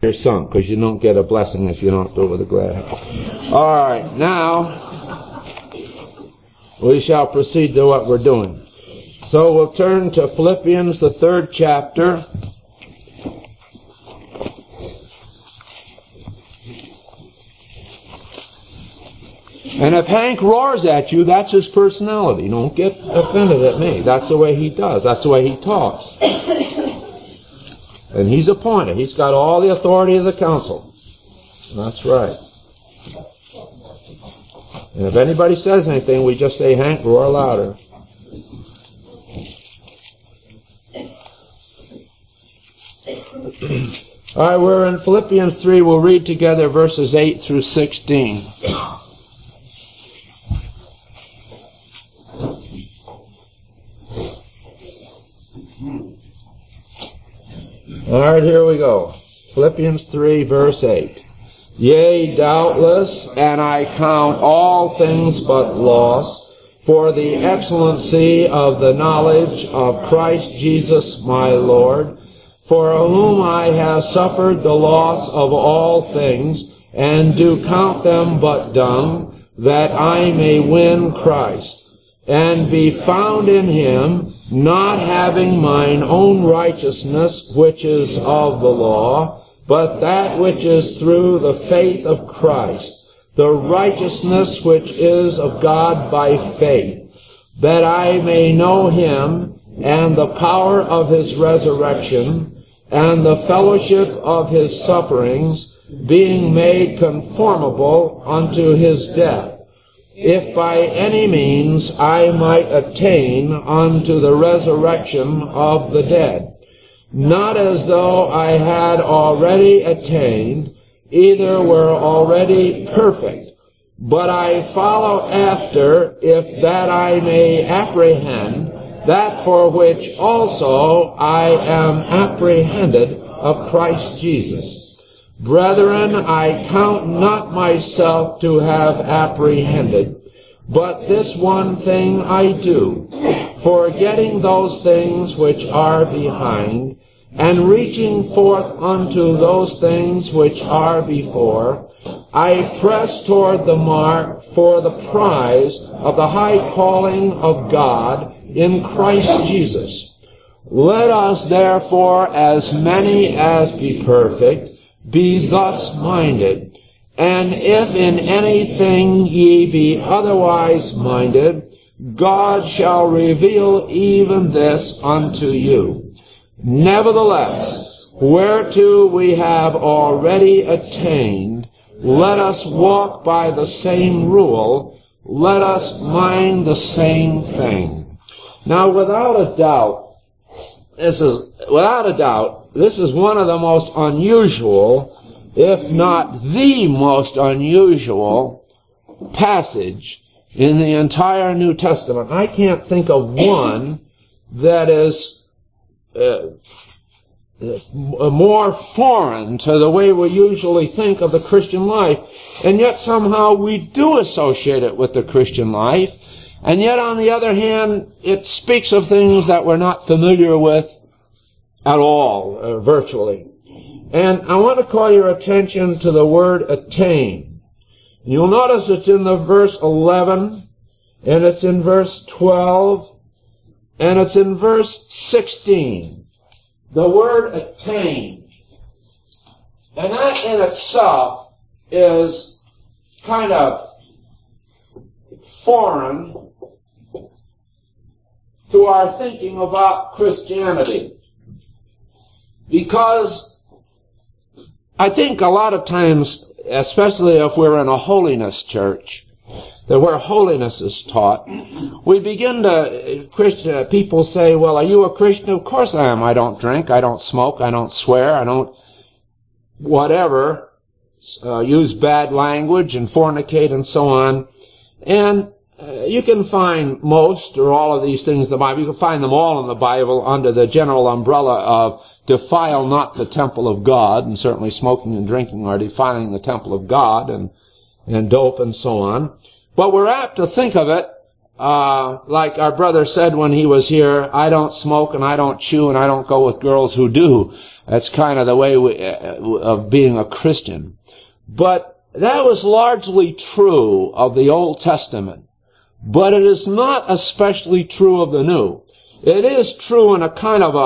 you're sunk, because you don't get a blessing if you don't do it with a glad hand. All right, now we shall proceed to what we're doing. So we'll turn to Philippians, the 3rd chapter. And if Hank roars at you, that's his personality. Don't get offended at me. That's the way he does. That's the way he talks. And he's appointed. He's got all the authority of the council. That's right. And if anybody says anything, we just say, Hank, roar louder. All right, we're in Philippians 3. We'll read together verses 8 through 16. All right, here we go. Philippians 3, verse 8. Yea, doubtless, and I count all things but loss, for the excellency of the knowledge of Christ Jesus my Lord, for whom I have suffered the loss of all things, and do count them but dung, that I may win Christ, and be found in him, not having mine own righteousness, which is of the law, but that which is through the faith of Christ, the righteousness which is of God by faith, that I may know him, and the power of his resurrection, and the fellowship of his sufferings, being made conformable unto his death, if by any means I might attain unto the resurrection of the dead. Not as though I had already attained, either were already perfect, but I follow after, if that I may apprehend that for which also I am apprehended of Christ Jesus. Brethren, I count not myself to have apprehended, but this one thing I do, forgetting those things which are behind, and reaching forth unto those things which are before, I press toward the mark for the prize of the high calling of God in Christ Jesus. Let us therefore, as many as be perfect, be thus minded, and if in anything ye be otherwise minded, God shall reveal even this unto you. Nevertheless, whereto we have already attained, let us walk by the same rule, let us mind the same thing. Now, without a doubt, this is one of the most unusual, if not the most unusual, passage in the entire New Testament. I can't think of one that is more foreign to the way we usually think of the Christian life, and yet somehow we do associate it with the Christian life, and yet on the other hand, it speaks of things that we're not familiar with at all, virtually. And I want to call your attention to the word attain. You'll notice it's in the verse 11, and it's in verse 12, and it's in verse 16. The word attain. And that in itself is kind of foreign to our thinking about Christianity. Because I think a lot of times, especially if we're in a holiness church, that where holiness is taught, we begin to, people say, well, are you a Christian? Of course I am. I don't drink, I don't smoke, I don't swear, I don't whatever, use bad language and fornicate and so on. And you can find most or all of these things in the Bible. You can find them all in the Bible under the general umbrella of defile not the temple of God, and certainly smoking and drinking are defiling the temple of God, and dope and so on. But we're apt to think of it like our brother said when he was here, I don't smoke and I don't chew and I don't go with girls who do. That's kind of the way of being a Christian. But that was largely true of the Old Testament. But it is not especially true of the New. It is true in a kind of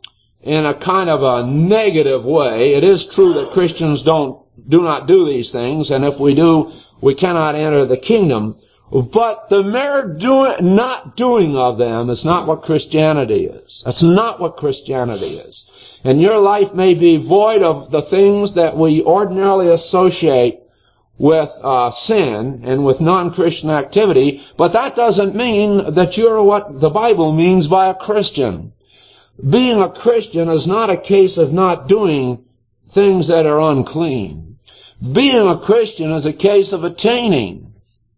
a negative way. It is true that Christians do not do these things, and if we do, we cannot enter the kingdom. But the mere not doing of them is not what Christianity is. That's not what Christianity is. And your life may be void of the things that we ordinarily associate with sin and with non-Christian activity, but that doesn't mean that you're what the Bible means by a Christian. Being a Christian is not a case of not doing things that are unclean. Being a Christian is a case of attaining.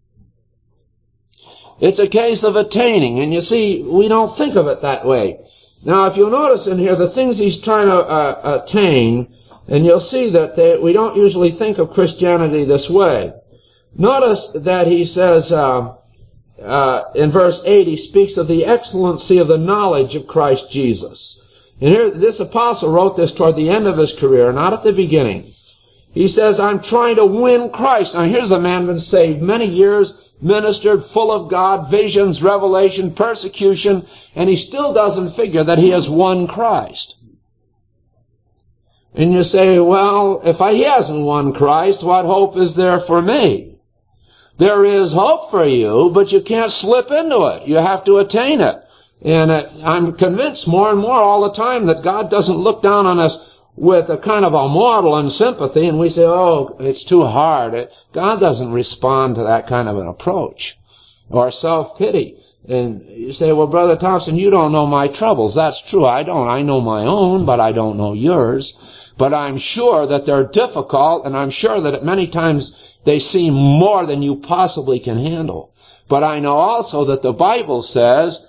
It's a case of attaining, and you see, we don't think of it that way. Now, if you'll notice in here, the things he's trying to attain, and you'll see that we don't usually think of Christianity this way. Notice that he says, in verse 8, he speaks of the excellency of the knowledge of Christ Jesus. And here, this apostle wrote this toward the end of his career, not at the beginning. He says, I'm trying to win Christ. Now, here's a man been saved many years, ministered, full of God, visions, revelation, persecution, and he still doesn't figure that he has won Christ. And you say, well, if he hasn't won Christ, what hope is there for me? There is hope for you, but you can't slip into it. You have to attain it. And I'm convinced more and more all the time that God doesn't look down on us with a kind of a maudlin sympathy, and we say, oh, it's too hard. God doesn't respond to that kind of an approach. Or self-pity. And you say, well, Brother Thompson, you don't know my troubles. That's true, I don't. I know my own, but I don't know yours. But I'm sure that they're difficult, and I'm sure that many times they seem more than you possibly can handle. But I know also that the Bible says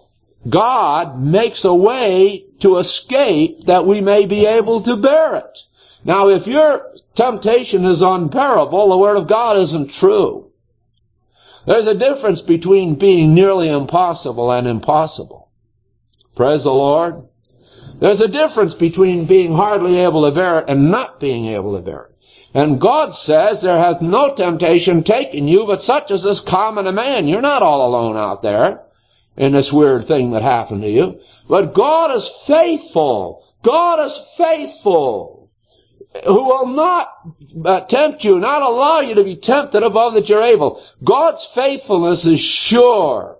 God makes a way to escape that we may be able to bear it. Now, if your temptation is unbearable, the Word of God isn't true. There's a difference between being nearly impossible and impossible. Praise the Lord. There's a difference between being hardly able to bear it and not being able to bear it. And God says, there hath no temptation taken you, but such as is common to man. You're not all alone out there in this weird thing that happened to you. But God is faithful. God is faithful, who will not tempt you, not allow you to be tempted above that you're able. God's faithfulness is sure.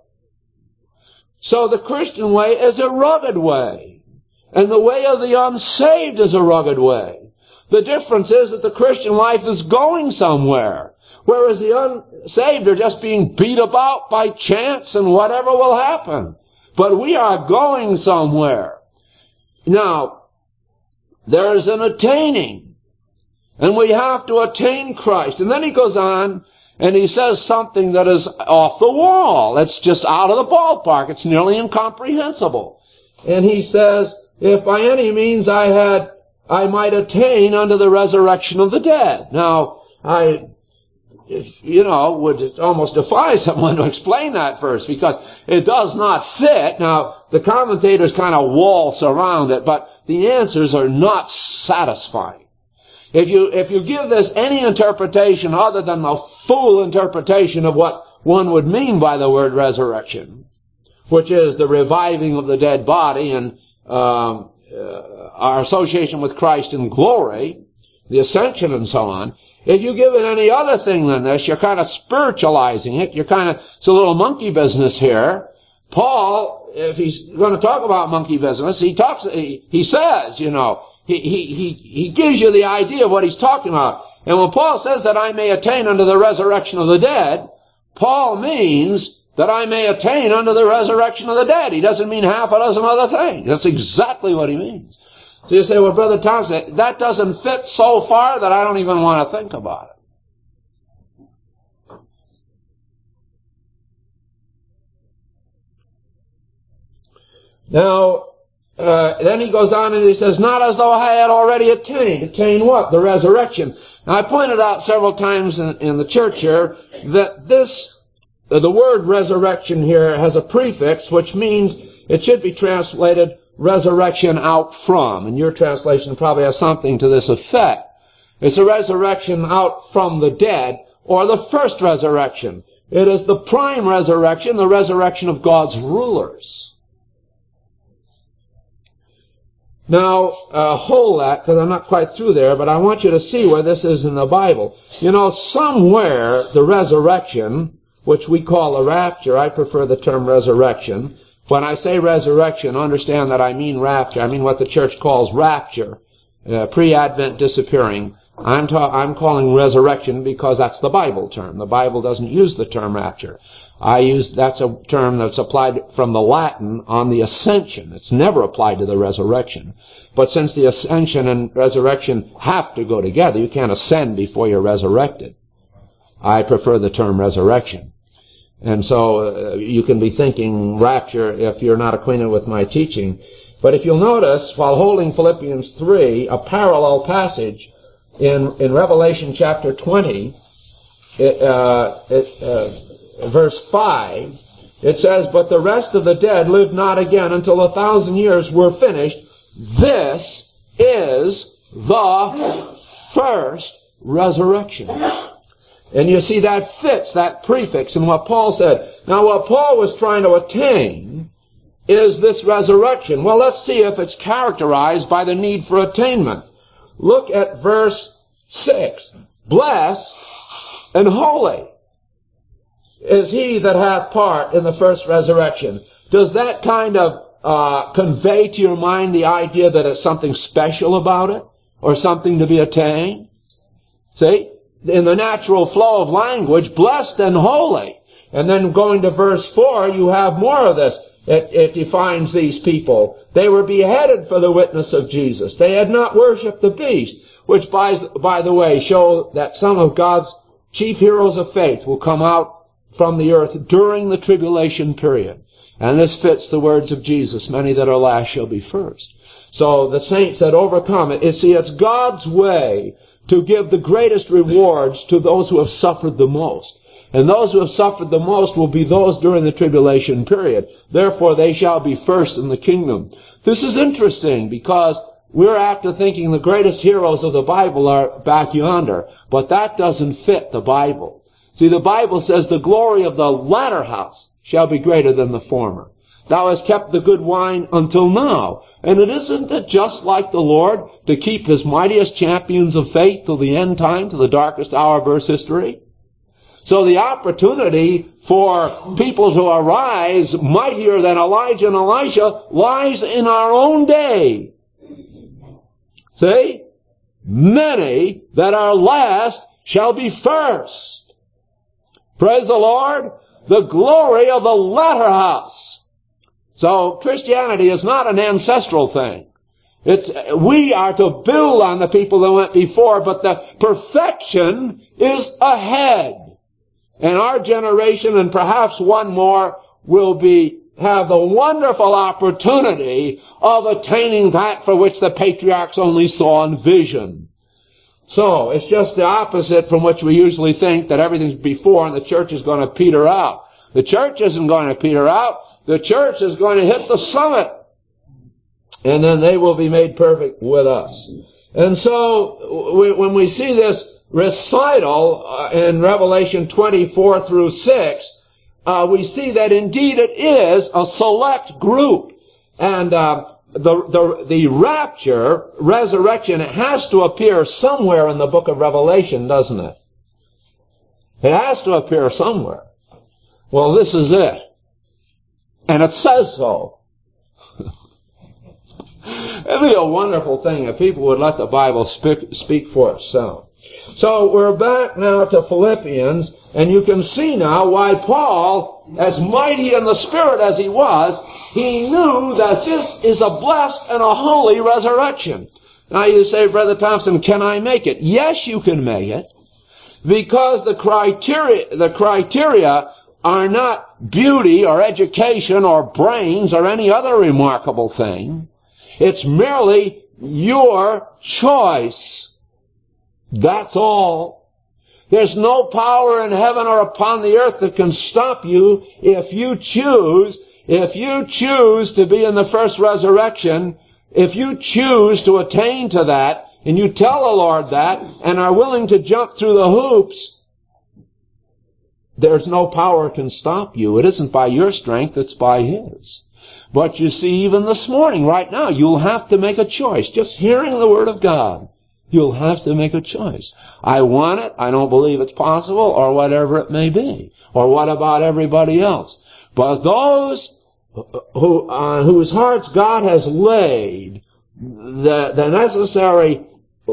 So the Christian way is a rugged way. And the way of the unsaved is a rugged way. The difference is that the Christian life is going somewhere, whereas the unsaved are just being beat about by chance and whatever will happen. But we are going somewhere. Now, there is an attaining, and we have to attain Christ. And then he goes on, and he says something that is off the wall. It's just out of the ballpark. It's nearly incomprehensible. And he says, if by any means I might attain unto the resurrection of the dead. Now, would almost defy someone to explain that verse, because it does not fit. Now, the commentators kind of waltz around it, but the answers are not satisfying. If you give this any interpretation other than the full interpretation of what one would mean by the word resurrection, which is the reviving of the dead body and our association with Christ in glory, the ascension and so on. If you give it any other thing than this, you're kind of spiritualizing it. It's a little monkey business here. Paul, if he's going to talk about monkey business, he says, he gives you the idea of what he's talking about. And when Paul says that I may attain unto the resurrection of the dead, Paul means that I may attain unto the resurrection of the dead. He doesn't mean half a dozen other things. That's exactly what he means. So you say, well, Brother Thompson, that doesn't fit so far that I don't even want to think about it. Now, then he goes on and he says, not as though I had already attained. Attained what? The resurrection. Now, I pointed out several times in the church here that this the word resurrection here has a prefix, which means it should be translated resurrection out from. And your translation probably has something to this effect. It's a resurrection out from the dead, or the first resurrection. It is the prime resurrection, the resurrection of God's rulers. Now, hold that, because I'm not quite through there, but I want you to see where this is in the Bible. You know, somewhere the resurrection, which we call a rapture, I prefer the term resurrection. When I say resurrection, understand that I mean rapture. I mean what the church calls rapture, pre-Advent disappearing. I'm calling resurrection because that's the Bible term. The Bible doesn't use the term rapture. That's a term that's applied from the Latin on the ascension. It's never applied to the resurrection. But since the ascension and resurrection have to go together, you can't ascend before you're resurrected. I prefer the term resurrection. And so you can be thinking rapture if you're not acquainted with my teaching. But if you'll notice, while holding Philippians 3, a parallel passage in Revelation chapter 20, verse 5, it says, "But the rest of the dead lived not again until 1,000 years were finished. This is the first resurrection." And you see that fits that prefix in what Paul said. Now what Paul was trying to attain is this resurrection. Well, let's see if it's characterized by the need for attainment. Look at verse 6. "Blessed and holy is he that hath part in the first resurrection." Does that kind of convey to your mind the idea that it's something special about it? Or something to be attained? See? In the natural flow of language, blessed and holy. And then going to verse 4, you have more of this. It defines these people. They were beheaded for the witness of Jesus. They had not worshipped the beast, which by the way show that some of God's chief heroes of faith will come out from the earth during the tribulation period. And this fits the words of Jesus, "Many that are last shall be first." So the saints that overcome it, it's God's way to give the greatest rewards to those who have suffered the most. And those who have suffered the most will be those during the tribulation period. Therefore, they shall be first in the kingdom. This is interesting because we're apt to thinking the greatest heroes of the Bible are back yonder. But that doesn't fit the Bible. See, the Bible says the glory of the latter house shall be greater than the former. Thou hast kept the good wine until now. And isn't it just like the Lord to keep his mightiest champions of faith till the end time, to the darkest hour of earth's history? So the opportunity for people to arise mightier than Elijah and Elisha lies in our own day. See? Many that are last shall be first. Praise the Lord. The glory of the latter house. So Christianity is not an ancestral thing. We are to build on the people that went before, but the perfection is ahead. And our generation, and perhaps one more, will have the wonderful opportunity of attaining that for which the patriarchs only saw in vision. So, it's just the opposite from which we usually think, that everything's before and the church is going to peter out. The church isn't going to peter out. The church is going to hit the summit. And then they will be made perfect with us. And so, when we see this recital in Revelation 24 through 6, we see that indeed it is a select group. And the rapture, resurrection, it has to appear somewhere in the book of Revelation, doesn't it? It has to appear somewhere. Well, this is it. And it says so. It'd be a wonderful thing if people would let the Bible speak for itself. So we're back now to Philippians, and you can see now why Paul, as mighty in the Spirit as he was, he knew that this is a blessed and a holy resurrection. Now you say, Brother Thompson, can I make it? Yes, you can make it. Because the criteria are not beauty or education or brains or any other remarkable thing. It's merely your choice. That's all. There's no power in heaven or upon the earth that can stop you if you choose to be in the first resurrection, if you choose to attain to that, and you tell the Lord that, and are willing to jump through the hoops, there's no power can stop you. It isn't by your strength, it's by His. But you see, even this morning, right now, you'll have to make a choice. Just hearing the Word of God, you'll have to make a choice. I want it, I don't believe it's possible, or whatever it may be. Or what about everybody else? But those whose hearts God has laid the necessary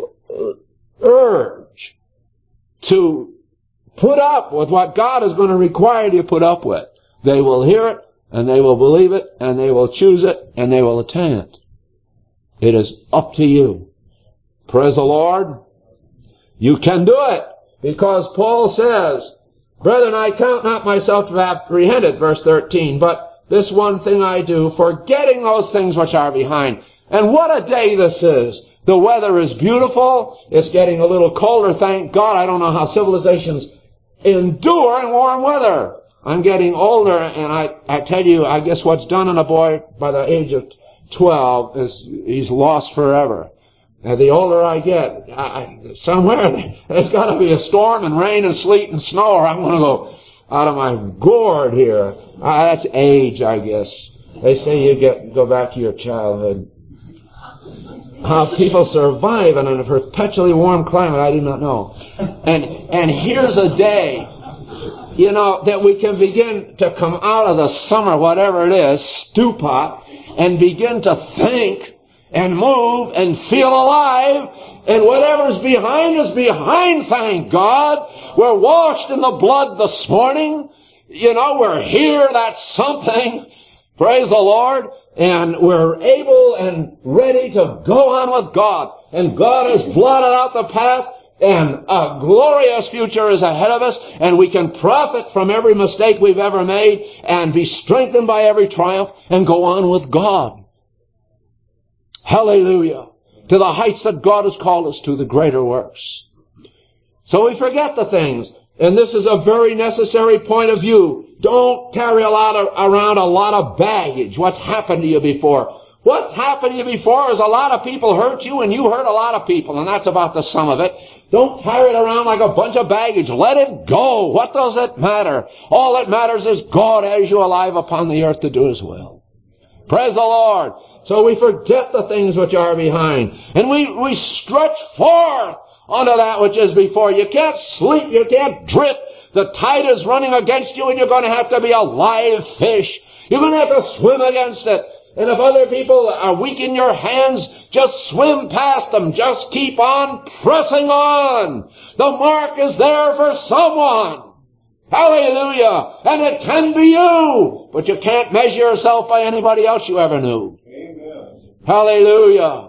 urge to put up with what God is going to require you to put up with, they will hear it, and they will believe it, and they will choose it, and they will attain it. It is up to you. Praise the Lord. You can do it, because Paul says, "Brethren, I count not myself to have apprehended," verse 13, "but this one thing I do, forgetting those things which are behind." And what a day this is. The weather is beautiful. It's getting a little colder, thank God. I don't know how civilizations endure in warm weather. I'm getting older, and I tell you, I guess what's done in a boy by the age of 12 is he's lost forever. And the older I get, somewhere there's got to be a storm and rain and sleet and snow, or I'm going to go out of my gourd here. That's age, I guess. They say you go back to your childhood. How people survive in a perpetually warm climate, I do not know. And here's a day, that we can begin to come out of the summer, whatever it is, stew pot, and begin to think and move and feel alive. And whatever's behind is behind, thank God. We're washed in the blood this morning. We're here, that's something. Praise the Lord. And we're able and ready to go on with God. And God has blotted out the path, and a glorious future is ahead of us, and we can profit from every mistake we've ever made and be strengthened by every triumph and go on with God. Hallelujah. To the heights that God has called us to, the greater works. So we forget the things. And this is a very necessary point of view. Don't carry around a lot of baggage. What's happened to you before? What's happened to you before is a lot of people hurt you, and you hurt a lot of people, and that's about the sum of it. Don't carry it around like a bunch of baggage. Let it go. What does it matter? All that matters is God has you alive upon the earth to do His will. Praise the Lord. So we forget the things which are behind, and we stretch forth onto that which is before. You can't sleep. You can't drift. The tide is running against you, and you're going to have to be a live fish. You're going to have to swim against it. And if other people are weak in your hands, just swim past them. Just keep on pressing on. The mark is there for someone. Hallelujah. And it can be you. But you can't measure yourself by anybody else you ever knew. Amen. Hallelujah.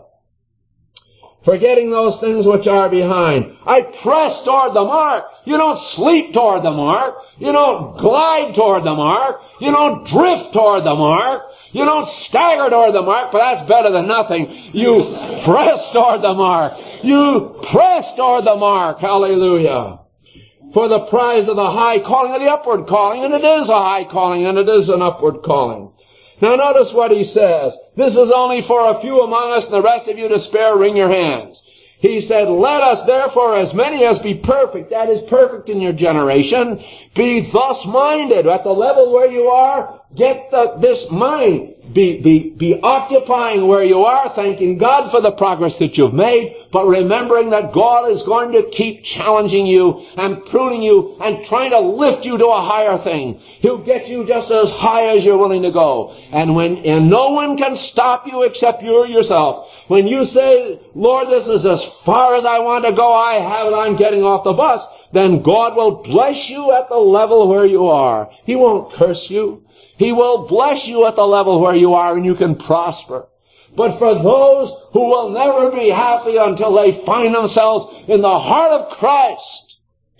Forgetting those things which are behind. I press toward the mark. You don't sleep toward the mark. You don't glide toward the mark. You don't drift toward the mark. You don't stagger toward the mark, but that's better than nothing. You press toward the mark. You press toward the mark. Hallelujah. For the prize of the high calling, of the upward calling, and it is a high calling, and it is an upward calling. Now notice what he says. This is only for a few among us, and the rest of you to spare, wring your hands. He said, let us therefore, as many as be perfect, that is perfect in your generation, be thus minded. At the level where you are, get this mind. Be occupying where you are, thanking God for the progress that you've made, but remembering that God is going to keep challenging you and pruning you and trying to lift you to a higher thing. He'll get you just as high as you're willing to go. And no one can stop you except you yourself. When you say, Lord, this is as far as I want to go, I have it, I'm getting off the bus, then God will bless you at the level where you are. He won't curse you. He will bless you at the level where you are, and you can prosper. But for those who will never be happy until they find themselves in the heart of Christ,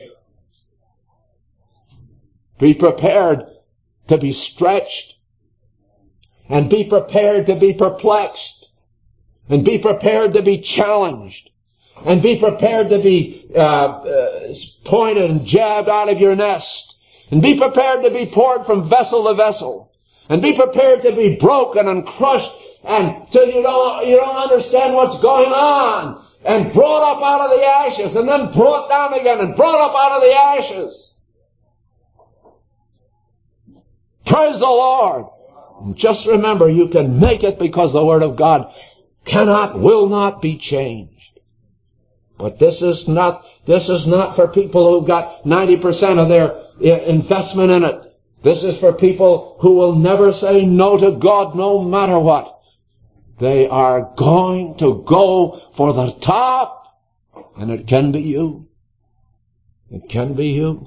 be prepared to be stretched, and be prepared to be perplexed, and be prepared to be challenged, and be prepared to be pointed and jabbed out of your nest. And be prepared to be poured from vessel to vessel. And be prepared to be broken and crushed until you don't understand what's going on. And brought up out of the ashes, and then brought down again, and brought up out of the ashes. Praise the Lord. And just remember, you can make it because the Word of God will not be changed. But this is not for people who've got 90% of their investment in it. This is for people who will never say no to God no matter what. They are going to go for the top. And it can be you. It can be you.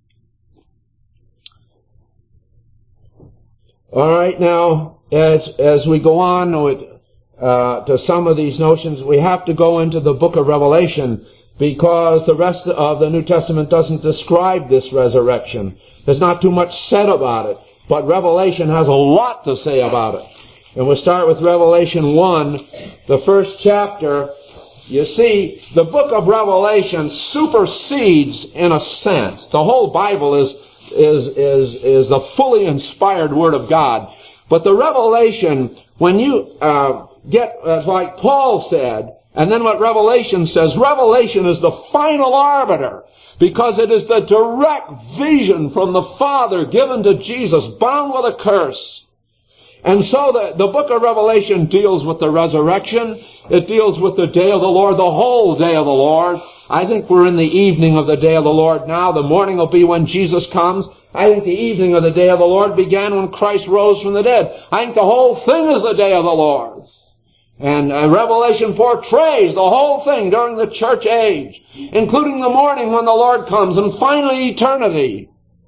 All right, now, as we go on to some of these notions, we have to go into the book of Revelation, because the rest of the New Testament doesn't describe this resurrection. There's not too much said about it, but Revelation has a lot to say about it. And we'll start with Revelation 1, the first chapter. You see, the book of Revelation supersedes, in a sense, the whole Bible is the fully inspired Word of God. But the Revelation, when you get, like Paul said, and then what Revelation says, Revelation is the final arbiter, because it is the direct vision from the Father given to Jesus, bound with a curse. And so the book of Revelation deals with the resurrection. It deals with the day of the Lord, the whole day of the Lord. I think we're in the evening of the day of the Lord now. The morning will be when Jesus comes. I think the evening of the day of the Lord began when Christ rose from the dead. I think the whole thing is the day of the Lord. And Revelation portrays the whole thing during the church age, including the morning when the Lord comes, and finally eternity.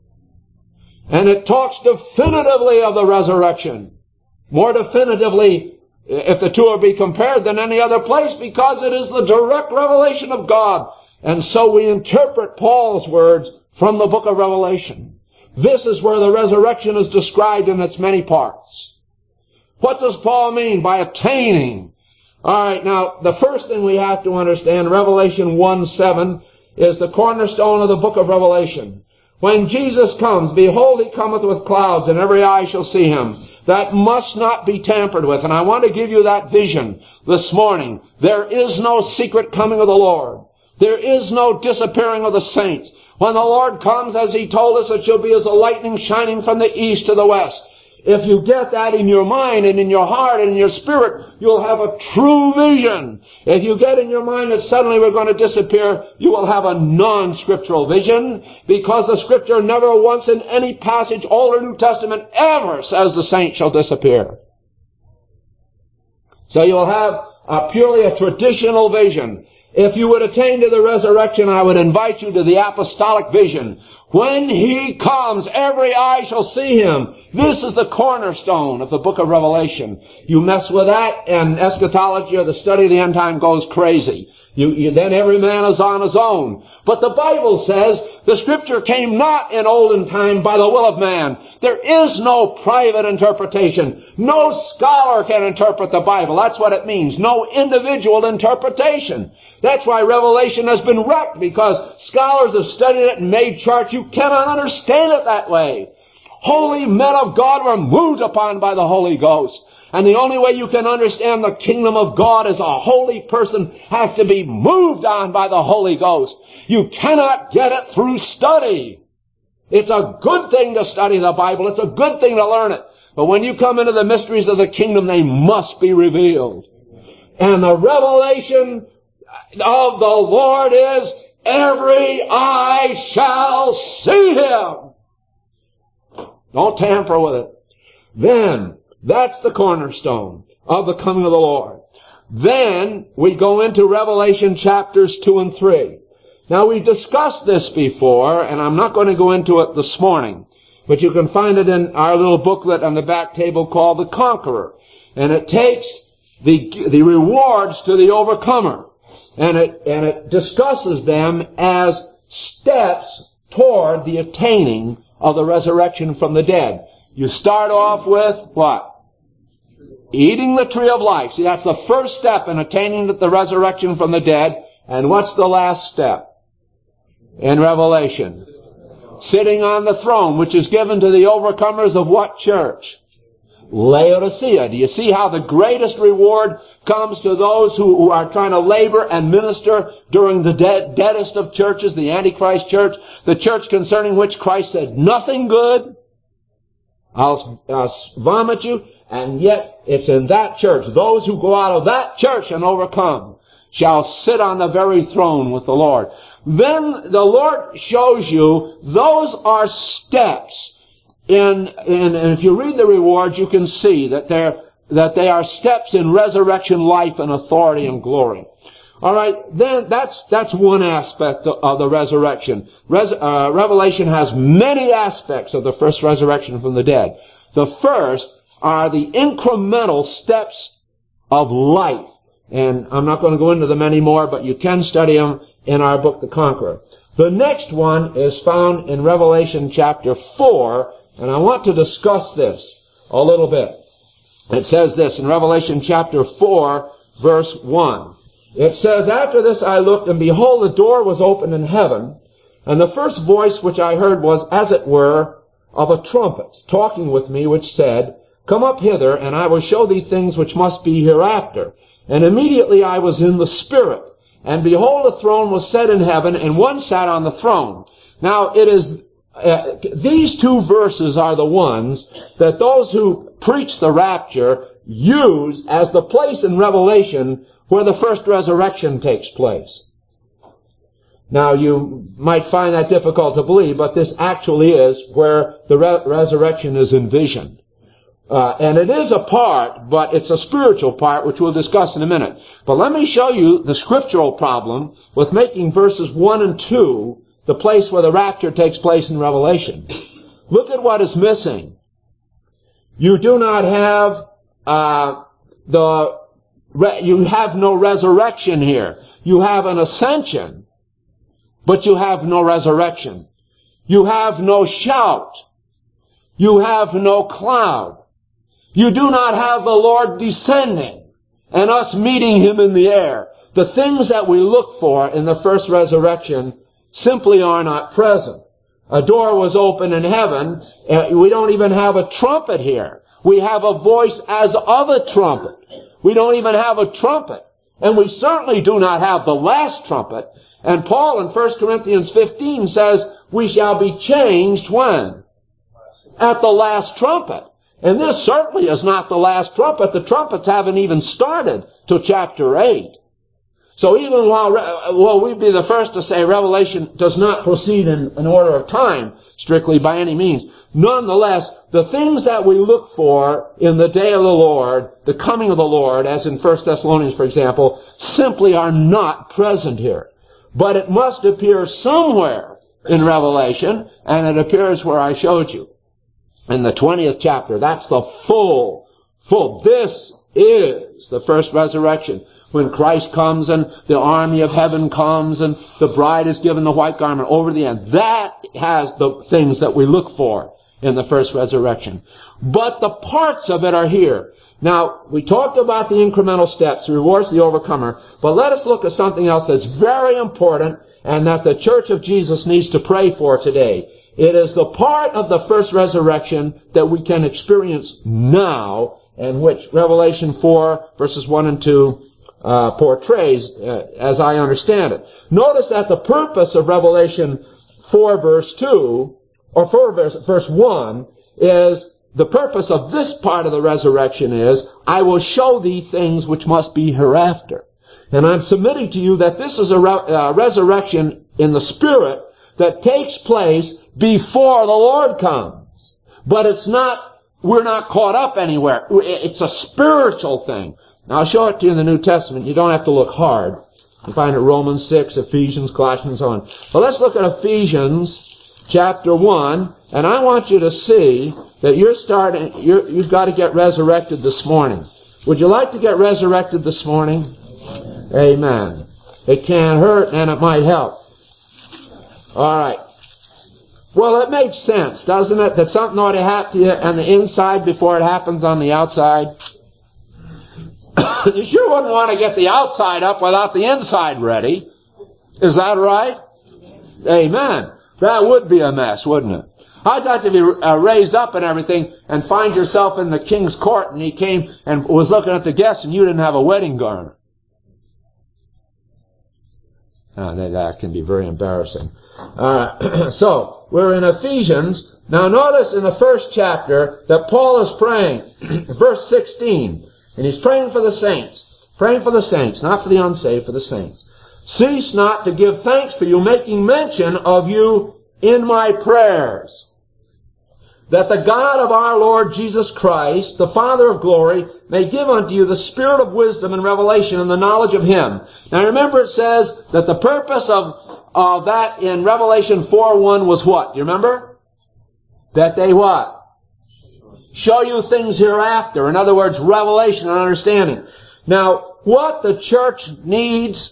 And it talks definitively of the resurrection. More definitively, if the two are to be compared, than any other place, because it is the direct revelation of God. And so we interpret Paul's words from the book of Revelation. This is where the resurrection is described in its many parts. What does Paul mean by attaining? All right, now, the first thing we have to understand, Revelation 1:7 is the cornerstone of the book of Revelation. When Jesus comes, behold, he cometh with clouds, and every eye shall see him. That must not be tampered with. And I want to give you that vision this morning. There is no secret coming of the Lord. There is no disappearing of the saints. When the Lord comes, as he told us, it shall be as the lightning shining from the east to the west. If you get that in your mind and in your heart and in your spirit, you'll have a true vision. If you get in your mind that suddenly we're going to disappear, you will have a non-scriptural vision, because the Scripture never once in any passage, Old or New Testament, ever says the saints shall disappear. So you'll have purely a traditional vision. If you would attain to the resurrection, I would invite you to the apostolic vision. When he comes, every eye shall see him. This is the cornerstone of the book of Revelation. You mess with that, and eschatology, or the study of the end time, goes crazy. Then every man is on his own. But the Bible says the Scripture came not in olden time by the will of man. There is no private interpretation. No scholar can interpret the Bible. That's what it means. No individual interpretation. That's why Revelation has been wrecked, because scholars have studied it and made charts. You cannot understand it that way. Holy men of God were moved upon by the Holy Ghost. And the only way you can understand the kingdom of God is a holy person has to be moved on by the Holy Ghost. You cannot get it through study. It's a good thing to study the Bible. It's a good thing to learn it. But when you come into the mysteries of the kingdom, they must be revealed. And the revelation of the Lord is, every eye shall see him. Don't tamper with it. Then, that's the cornerstone of the coming of the Lord. Then, we go into Revelation chapters 2 and 3. Now, we discussed this before, and I'm not going to go into it this morning, but you can find it in our little booklet on the back table called The Conqueror. And it takes the rewards to the overcomer. And it discusses them as steps toward the attaining of the resurrection from the dead. You start off with what? Eating the tree of life. See, that's the first step in attaining the resurrection from the dead. And what's the last step? in Revelation? Sitting on the throne, which is given to the overcomers of what church? Laodicea. Do you see how the greatest reward comes to those who are trying to labor and minister during the deadest of churches, the Antichrist church, the church concerning which Christ said, nothing good, I'll vomit you, and yet it's in that church. Those who go out of that church and overcome shall sit on the very throne with the Lord. Then the Lord shows you those are steps. And if you read the rewards, you can see that they are steps in resurrection life and authority and glory. All right, then that's one aspect of the resurrection. Revelation has many aspects of the first resurrection from the dead. The first are the incremental steps of life. And I'm not going to go into them anymore, but you can study them in our book, The Conqueror. The next one is found in Revelation chapter 4, and I want to discuss this a little bit. It says this in Revelation chapter 4, verse 1. It says, "After this I looked, and behold, the door was opened in heaven, and the first voice which I heard was, as it were, of a trumpet, talking with me, which said, Come up hither, and I will show thee things which must be hereafter. And immediately I was in the Spirit. And behold, a throne was set in heaven, and one sat on the throne." Now, it is these two verses are the ones that those who preach the rapture use as the place in Revelation where the first resurrection takes place. Now, you might find that difficult to believe, but this actually is where the resurrection is envisioned. And it is a part, but it's a spiritual part, which we'll discuss in a minute. But let me show you the scriptural problem with making verses 1 and 2 the place where the rapture takes place in Revelation. Look at what is missing. You do not have you have no resurrection here. You have an ascension, but you have no resurrection. You have no shout. You have no cloud. You do not have the Lord descending and us meeting Him in the air. The things that we look for in the first resurrection simply are not present. A door was opened in heaven. We don't even have a trumpet here. We have a voice as of a trumpet. We don't even have a trumpet. And we certainly do not have the last trumpet. And Paul in 1 Corinthians 15 says, we shall be changed when? At the last trumpet. And this certainly is not the last trumpet. The trumpets haven't even started till chapter 8. So even while we'd be the first to say Revelation does not proceed in order of time, strictly by any means, nonetheless, the things that we look for in the day of the Lord, the coming of the Lord, as in 1 Thessalonians, for example, simply are not present here. But it must appear somewhere in Revelation, and it appears where I showed you. In the 20th chapter, that's the full. This is the first resurrection. When Christ comes and the army of heaven comes and the bride is given the white garment over the end. That has the things that we look for in the first resurrection. But the parts of it are here. Now, we talked about the incremental steps, the rewards of the overcomer, but let us look at something else that's very important and that the Church of Jesus needs to pray for today. It is the part of the first resurrection that we can experience now, and which Revelation 4, verses 1 and 2, portrays, as I understand it. Notice that the purpose of Revelation 4 verse 2, or 4 verse 1, is the purpose of this part of the resurrection is, I will show thee things which must be hereafter. And I'm submitting to you that this is a resurrection in the Spirit that takes place before the Lord comes. But we're not caught up anywhere. It's a spiritual thing. Now, I'll show it to you in the New Testament. You don't have to look hard. You find it Romans 6, Ephesians, Colossians, and so on. But let's look at Ephesians chapter 1, and I want you to see that you've got to get resurrected this morning. Would you like to get resurrected this morning? Amen. It can't hurt, and it might help. All right. Well, it makes sense, doesn't it, that something ought to happen to you on the inside before it happens on the outside? You sure wouldn't want to get the outside up without the inside ready. Is that right? Amen. That would be a mess, wouldn't it? I'd like to be raised up and everything and find yourself in the king's court and he came and was looking at the guests and you didn't have a wedding garment. That can be very embarrassing. So, we're in Ephesians. Now notice in the first chapter that Paul is praying, verse 16, and he's praying for the saints. Praying for the saints, not for the unsaved, for the saints. Cease not to give thanks for you, making mention of you in my prayers, that the God of our Lord Jesus Christ, the Father of glory, may give unto you the spirit of wisdom and revelation and the knowledge of Him. Now remember it says that the purpose of that in Revelation 4:1 was what? Do you remember? That they what? Show you things hereafter. In other words, revelation and understanding. Now, what the church needs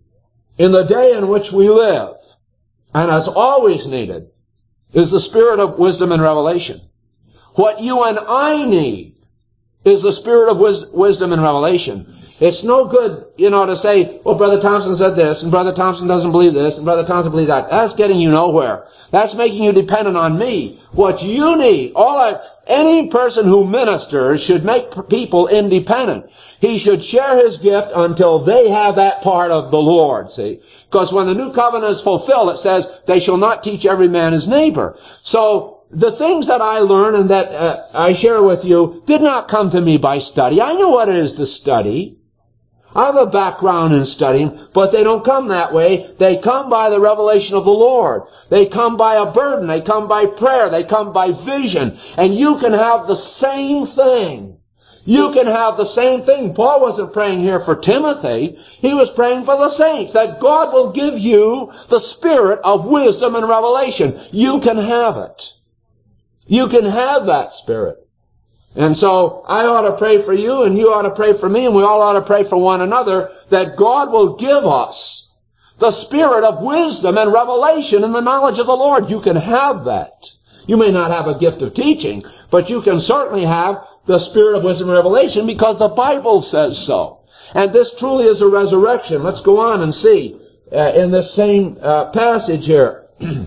in the day in which we live, and has always needed, is the spirit of wisdom and revelation. What you and I need is the spirit of wisdom and revelation. It's no good, to say, well, Brother Thompson said this, and Brother Thompson doesn't believe this, and Brother Thompson believes that. That's getting you nowhere. That's making you dependent on me. What you need, any person who ministers should make people independent. He should share his gift until they have that part of the Lord, see? Because when the new covenant is fulfilled, it says, they shall not teach every man his neighbor. So, the things that I learn and that I share with you did not come to me by study. I know what it is to study. I have a background in studying, but they don't come that way. They come by the revelation of the Lord. They come by a burden. They come by prayer. They come by vision. And you can have the same thing. You can have the same thing. Paul wasn't praying here for Timothy. He was praying for the saints, that God will give you the spirit of wisdom and revelation. You can have it. You can have that spirit. And so, I ought to pray for you, and you ought to pray for me, and we all ought to pray for one another, that God will give us the spirit of wisdom and revelation in the knowledge of the Lord. You can have that. You may not have a gift of teaching, but you can certainly have the spirit of wisdom and revelation because the Bible says so. And this truly is a resurrection. Let's go on and see in this same passage here.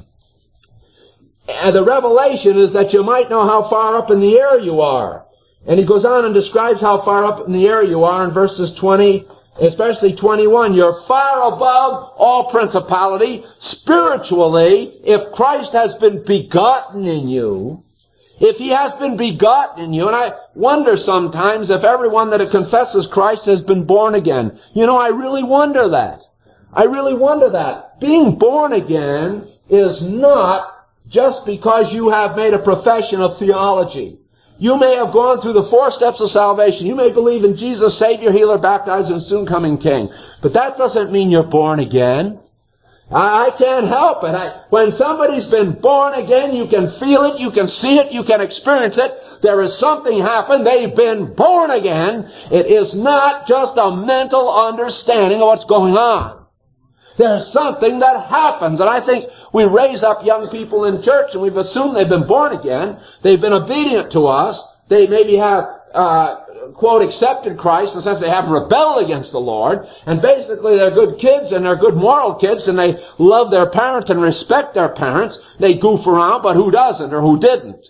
And the revelation is that you might know how far up in the air you are. And he goes on and describes how far up in the air you are in verses 20, especially 21. You're far above all principality. Spiritually, if Christ has been begotten in you, if He has been begotten in you, and I wonder sometimes if everyone that confesses Christ has been born again. I really wonder that. I really wonder that. Being born again is not just because you have made a profession of theology. You may have gone through the 4 steps of salvation. You may believe in Jesus, Savior, Healer, Baptizer, and soon coming King. But that doesn't mean you're born again. I can't help it. When somebody's been born again, you can feel it, you can see it, you can experience it. There is something happened. They've been born again. It is not just a mental understanding of what's going on. There's something that happens, and I think we raise up young people in church and we've assumed they've been born again. They've been obedient to us. They maybe have, quote, accepted Christ in the sense they haven't rebelled against the Lord. And basically they're good kids and they're good moral kids and they love their parents and respect their parents. They goof around, but who doesn't or who didn't?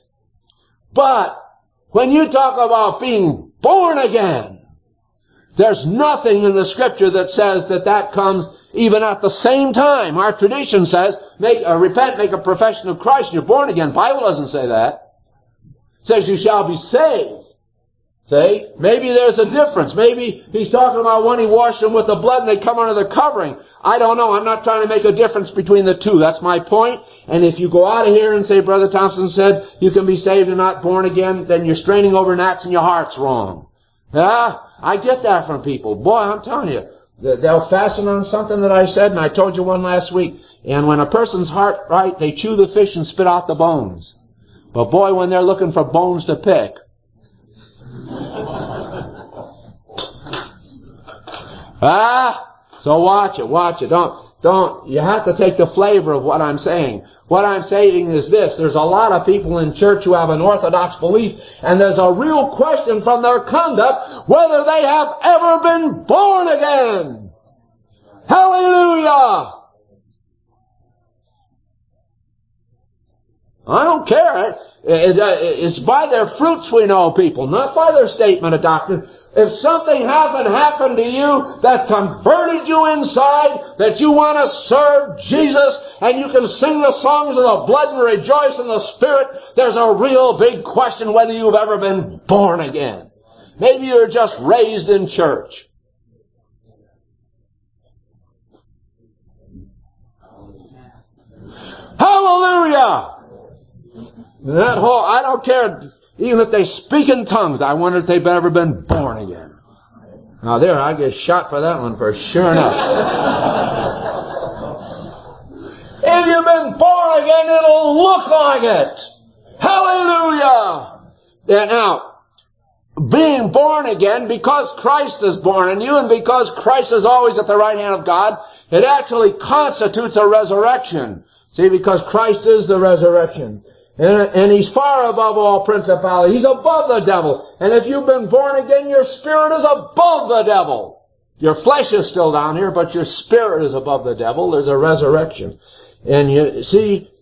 But when you talk about being born again, there's nothing in the Scripture that says that comes even at the same time. Our tradition says, repent, make a profession of Christ, and you're born again. The Bible doesn't say that. It says you shall be saved. See? Maybe there's a difference. Maybe he's talking about when he washed them with the blood and they come under the covering. I don't know. I'm not trying to make a difference between the two. That's my point. And if you go out of here and say, Brother Thompson said you can be saved and not born again, then you're straining over gnats and your heart's wrong. Yeah? I get that from people. Boy, I'm telling you, they'll fasten on something that I said, and I told you one last week. And when a person's heart right, they chew the fish and spit out the bones. But boy, when they're looking for bones to pick. So watch it. Don't, you have to take the flavor of what I'm saying. What I'm saying is this: there's a lot of people in church who have an orthodox belief, and there's a real question from their conduct whether they have ever been born again. Hallelujah! I don't care. It's by their fruits we know people, not by their statement of doctrine. If something hasn't happened to you that converted you inside, that you want to serve Jesus, and you can sing the songs of the blood and rejoice in the Spirit, there's a real big question whether you've ever been born again. Maybe you're just raised in church. Hallelujah! That whole, I don't care, even if they speak in tongues, I wonder if they've ever been born again. Now there, I get shot for that one for sure enough. If you've been born again, it'll look like it. Hallelujah! Yeah, now, being born again, because Christ is born in you, and because Christ is always at the right hand of God, it actually constitutes a resurrection. See, because Christ is the resurrection. And He's far above all principality. He's above the devil. And if you've been born again, your spirit is above the devil. Your flesh is still down here, but your spirit is above the devil. There's a resurrection. And you see,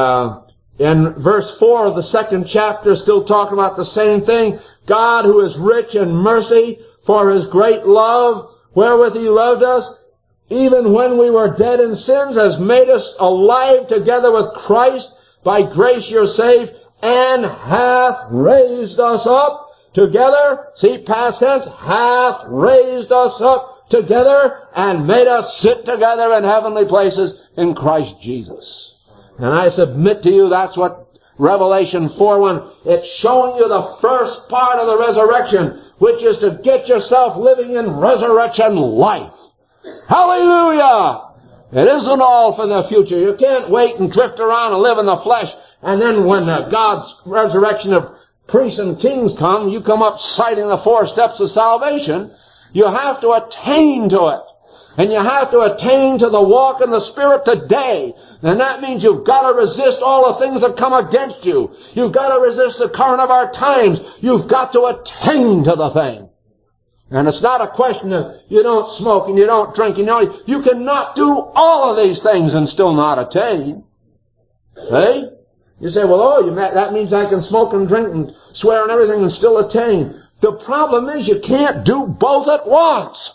in verse 4 of the 2nd chapter, still talking about the same thing. God, who is rich in mercy, for His great love, wherewith He loved us, even when we were dead in sins, has made us alive together with Christ. By grace you're saved, and hath raised us up together. See, past tense, hath raised us up together and made us sit together in heavenly places in Christ Jesus. And I submit to you that's what Revelation 4:1, it's showing you the first part of the resurrection, which is to get yourself living in resurrection life. Hallelujah! It isn't all for the future. You can't wait and drift around and live in the flesh, and then when God's resurrection of priests and kings come, you come up citing the 4 steps of salvation. You have to attain to it. And you have to attain to the walk in the Spirit today. And that means you've got to resist all the things that come against you. You've got to resist the current of our times. You've got to attain to the thing. And it's not a question of you don't smoke and you don't drink. You cannot do all of these things and still not attain. Hey? You say, well, that means I can smoke and drink and swear and everything and still attain. The problem is you can't do both at once.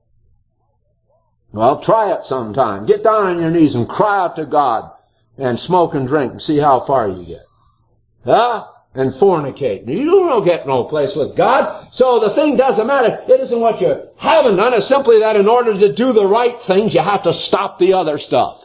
Well, try it sometime. Get down on your knees and cry out to God and smoke and drink and see how far you get. Huh? And fornicate. You don't get no place with God. So the thing doesn't matter. It isn't what you haven't done. It's simply that in order to do the right things, you have to stop the other stuff.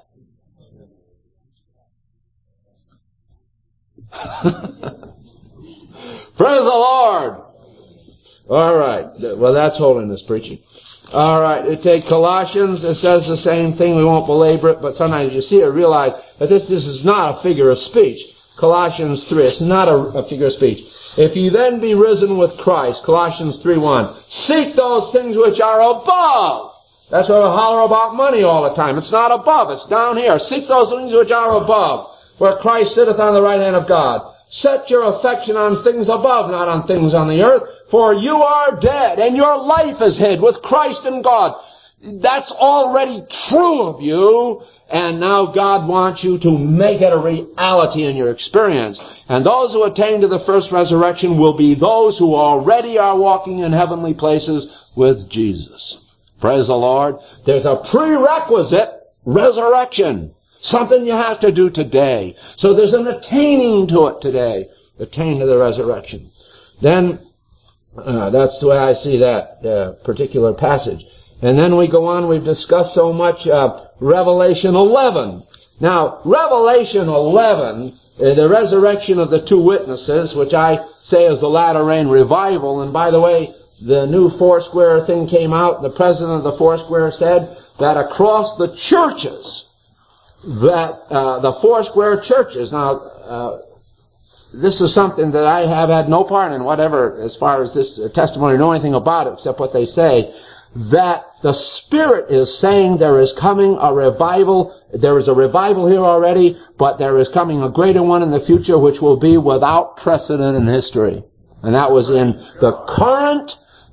Praise the Lord. All right. Well, that's holiness preaching. All right. You take Colossians. It says the same thing. We won't belabor it, but sometimes you see it, realize that this is not a figure of speech. Colossians 3. It's not a figure of speech. If you then be risen with Christ, Colossians 3:1, seek those things which are above. That's why we holler about money all the time. It's not above. It's down here. Seek those things which are above, where Christ sitteth on the right hand of God. Set your affection on things above, not on things on the earth. For you are dead, and your life is hid with Christ in God. That's already true of you, and now God wants you to make it a reality in your experience. And those who attain to the first resurrection will be those who already are walking in heavenly places with Jesus. Praise the Lord. There's a prerequisite resurrection. Something you have to do today. So there's an attaining to it today. Attain to the resurrection. Then, that's the way I see that particular passage. And then we go on, we've discussed so much Revelation 11. Now, Revelation 11, the resurrection of the 2 witnesses, which I say is the latter rain revival, and by the way, the new Foursquare thing came out, the president of the Foursquare said that across the churches, that the Foursquare churches, now this is something that I have had no part in whatever, as far as this testimony, know anything about it except what they say, that the Spirit is saying there is coming a revival. There is a revival here already, but there is coming a greater one in the future which will be without precedent in history. And that was in the current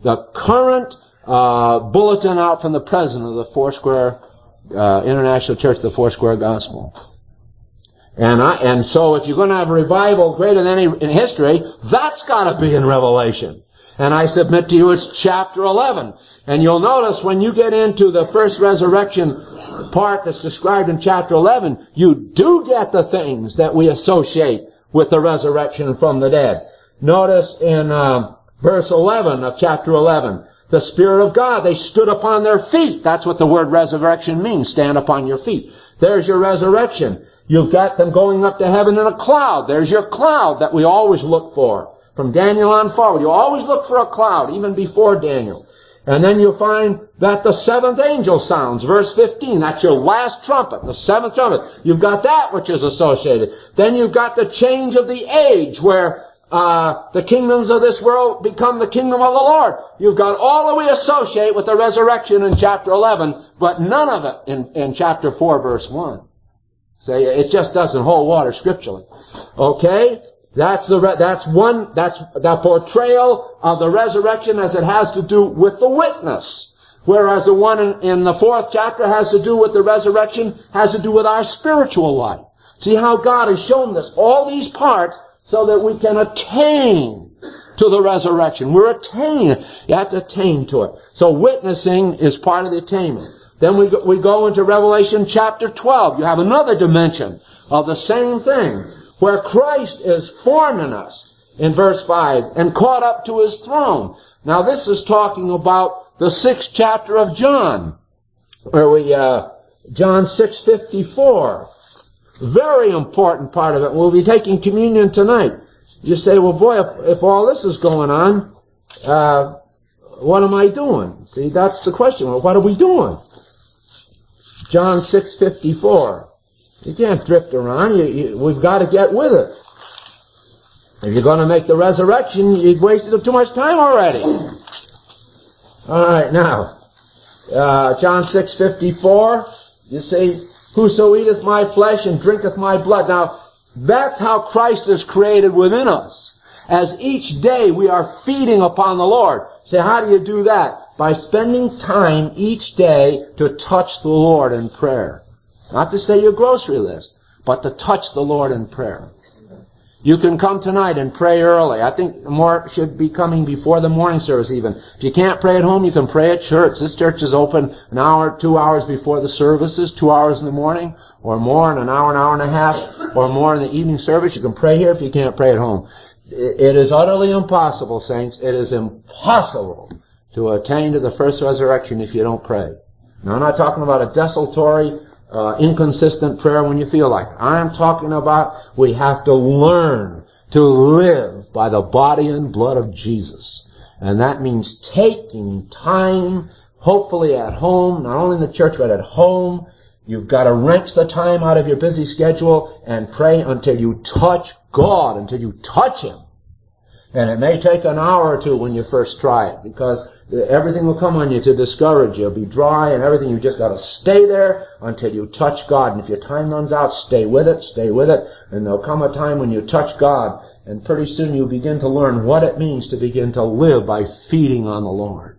bulletin out from the president of the Foursquare International Church, the Foursquare Gospel. And so if you're going to have a revival greater than any in history, that's got to be in Revelation. And I submit to you it's chapter 11. And you'll notice when you get into the first resurrection part that's described in chapter 11, you do get the things that we associate with the resurrection from the dead. Notice in verse 11 of chapter 11, the Spirit of God, they stood upon their feet. That's what the word resurrection means, stand upon your feet. There's your resurrection. You've got them going up to heaven in a cloud. There's your cloud that we always look for. From Daniel on forward, you always look for a cloud, even before Daniel. And then you'll find that the seventh angel sounds, verse 15. That's your last trumpet, the seventh trumpet. You've got that which is associated. Then you've got the change of the age, where the kingdoms of this world become the kingdom of the Lord. You've got all that we associate with the resurrection in chapter 11, but none of it in chapter 4, verse 1. Say, it just doesn't hold water scripturally. Okay? That's the portrayal of the resurrection as it has to do with the witness. Whereas the one in the 4th chapter has to do with the resurrection, has to do with our spiritual life. See how God has shown this, all these parts, so that we can attain to the resurrection. We're attaining. You have to attain to it. So witnessing is part of the attainment. Then we go into Revelation chapter 12. You have another dimension of the same thing, where Christ is forming us in verse 5 and caught up to His throne. Now this is talking about the 6th chapter of John, where John 6:54. Very important part of it. We'll be taking communion tonight. You say, well boy, if all this is going on, what am I doing? See, that's the question. Well, what are we doing? John 6:54. You can't drift around. We've got to get with it. If you're going to make the resurrection, you've wasted too much time already. All right, now, John 6:54. You see, whoso eateth my flesh and drinketh my blood. Now, that's how Christ is created within us. As each day we are feeding upon the Lord. Say, how do you do that? By spending time each day to touch the Lord in prayer. Not to say your grocery list, but to touch the Lord in prayer. You can come tonight and pray early. I think more should be coming before the morning service even. If you can't pray at home, you can pray at church. This church is open an hour, 2 hours before the services, 2 hours in the morning, or more, and an hour and a half, or more in the evening service. You can pray here if you can't pray at home. It is utterly impossible, saints. It is impossible to attain to the first resurrection if you don't pray. Now, I'm not talking about a desultory, inconsistent prayer when you feel like it. I'm talking about we have to learn to live by the body and blood of Jesus. And that means taking time, hopefully at home, not only in the church, but at home. You've got to wrench the time out of your busy schedule and pray until you touch God, until you touch Him. And it may take an hour or two when you first try it, because everything will come on you to discourage you. It'll be dry and everything. You just got to stay there until you touch God. And if your time runs out, stay with it. And there'll come a time when you touch God, and pretty soon you'll begin to learn what it means to begin to live by feeding on the Lord.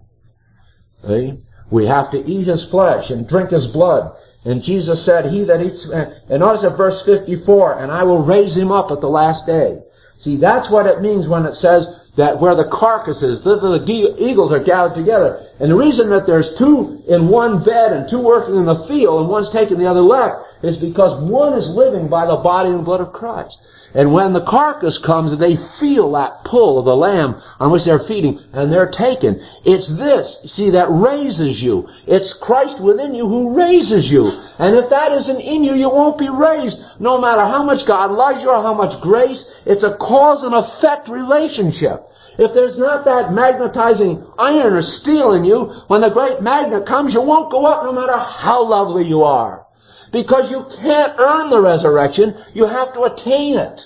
See? We have to eat His flesh and drink His blood. And Jesus said, he that eats, and notice at verse 54, and I will raise him up at the last day. See, that's what it means when it says that where the carcasses, the eagles are gathered together. And the reason that there's two in one bed and two working in the field and one's taking the other left is because one is living by the body and blood of Christ. And when the carcass comes, they feel that pull of the lamb on which they're feeding, and they're taken. It's this, see, that raises you. It's Christ within you who raises you. And if that isn't in you, you won't be raised. No matter how much God loves you or how much grace, it's a cause and effect relationship. If there's not that magnetizing iron or steel in you, when the great magnet comes, you won't go up no matter how lovely you are. Because you can't earn the resurrection, you have to attain it.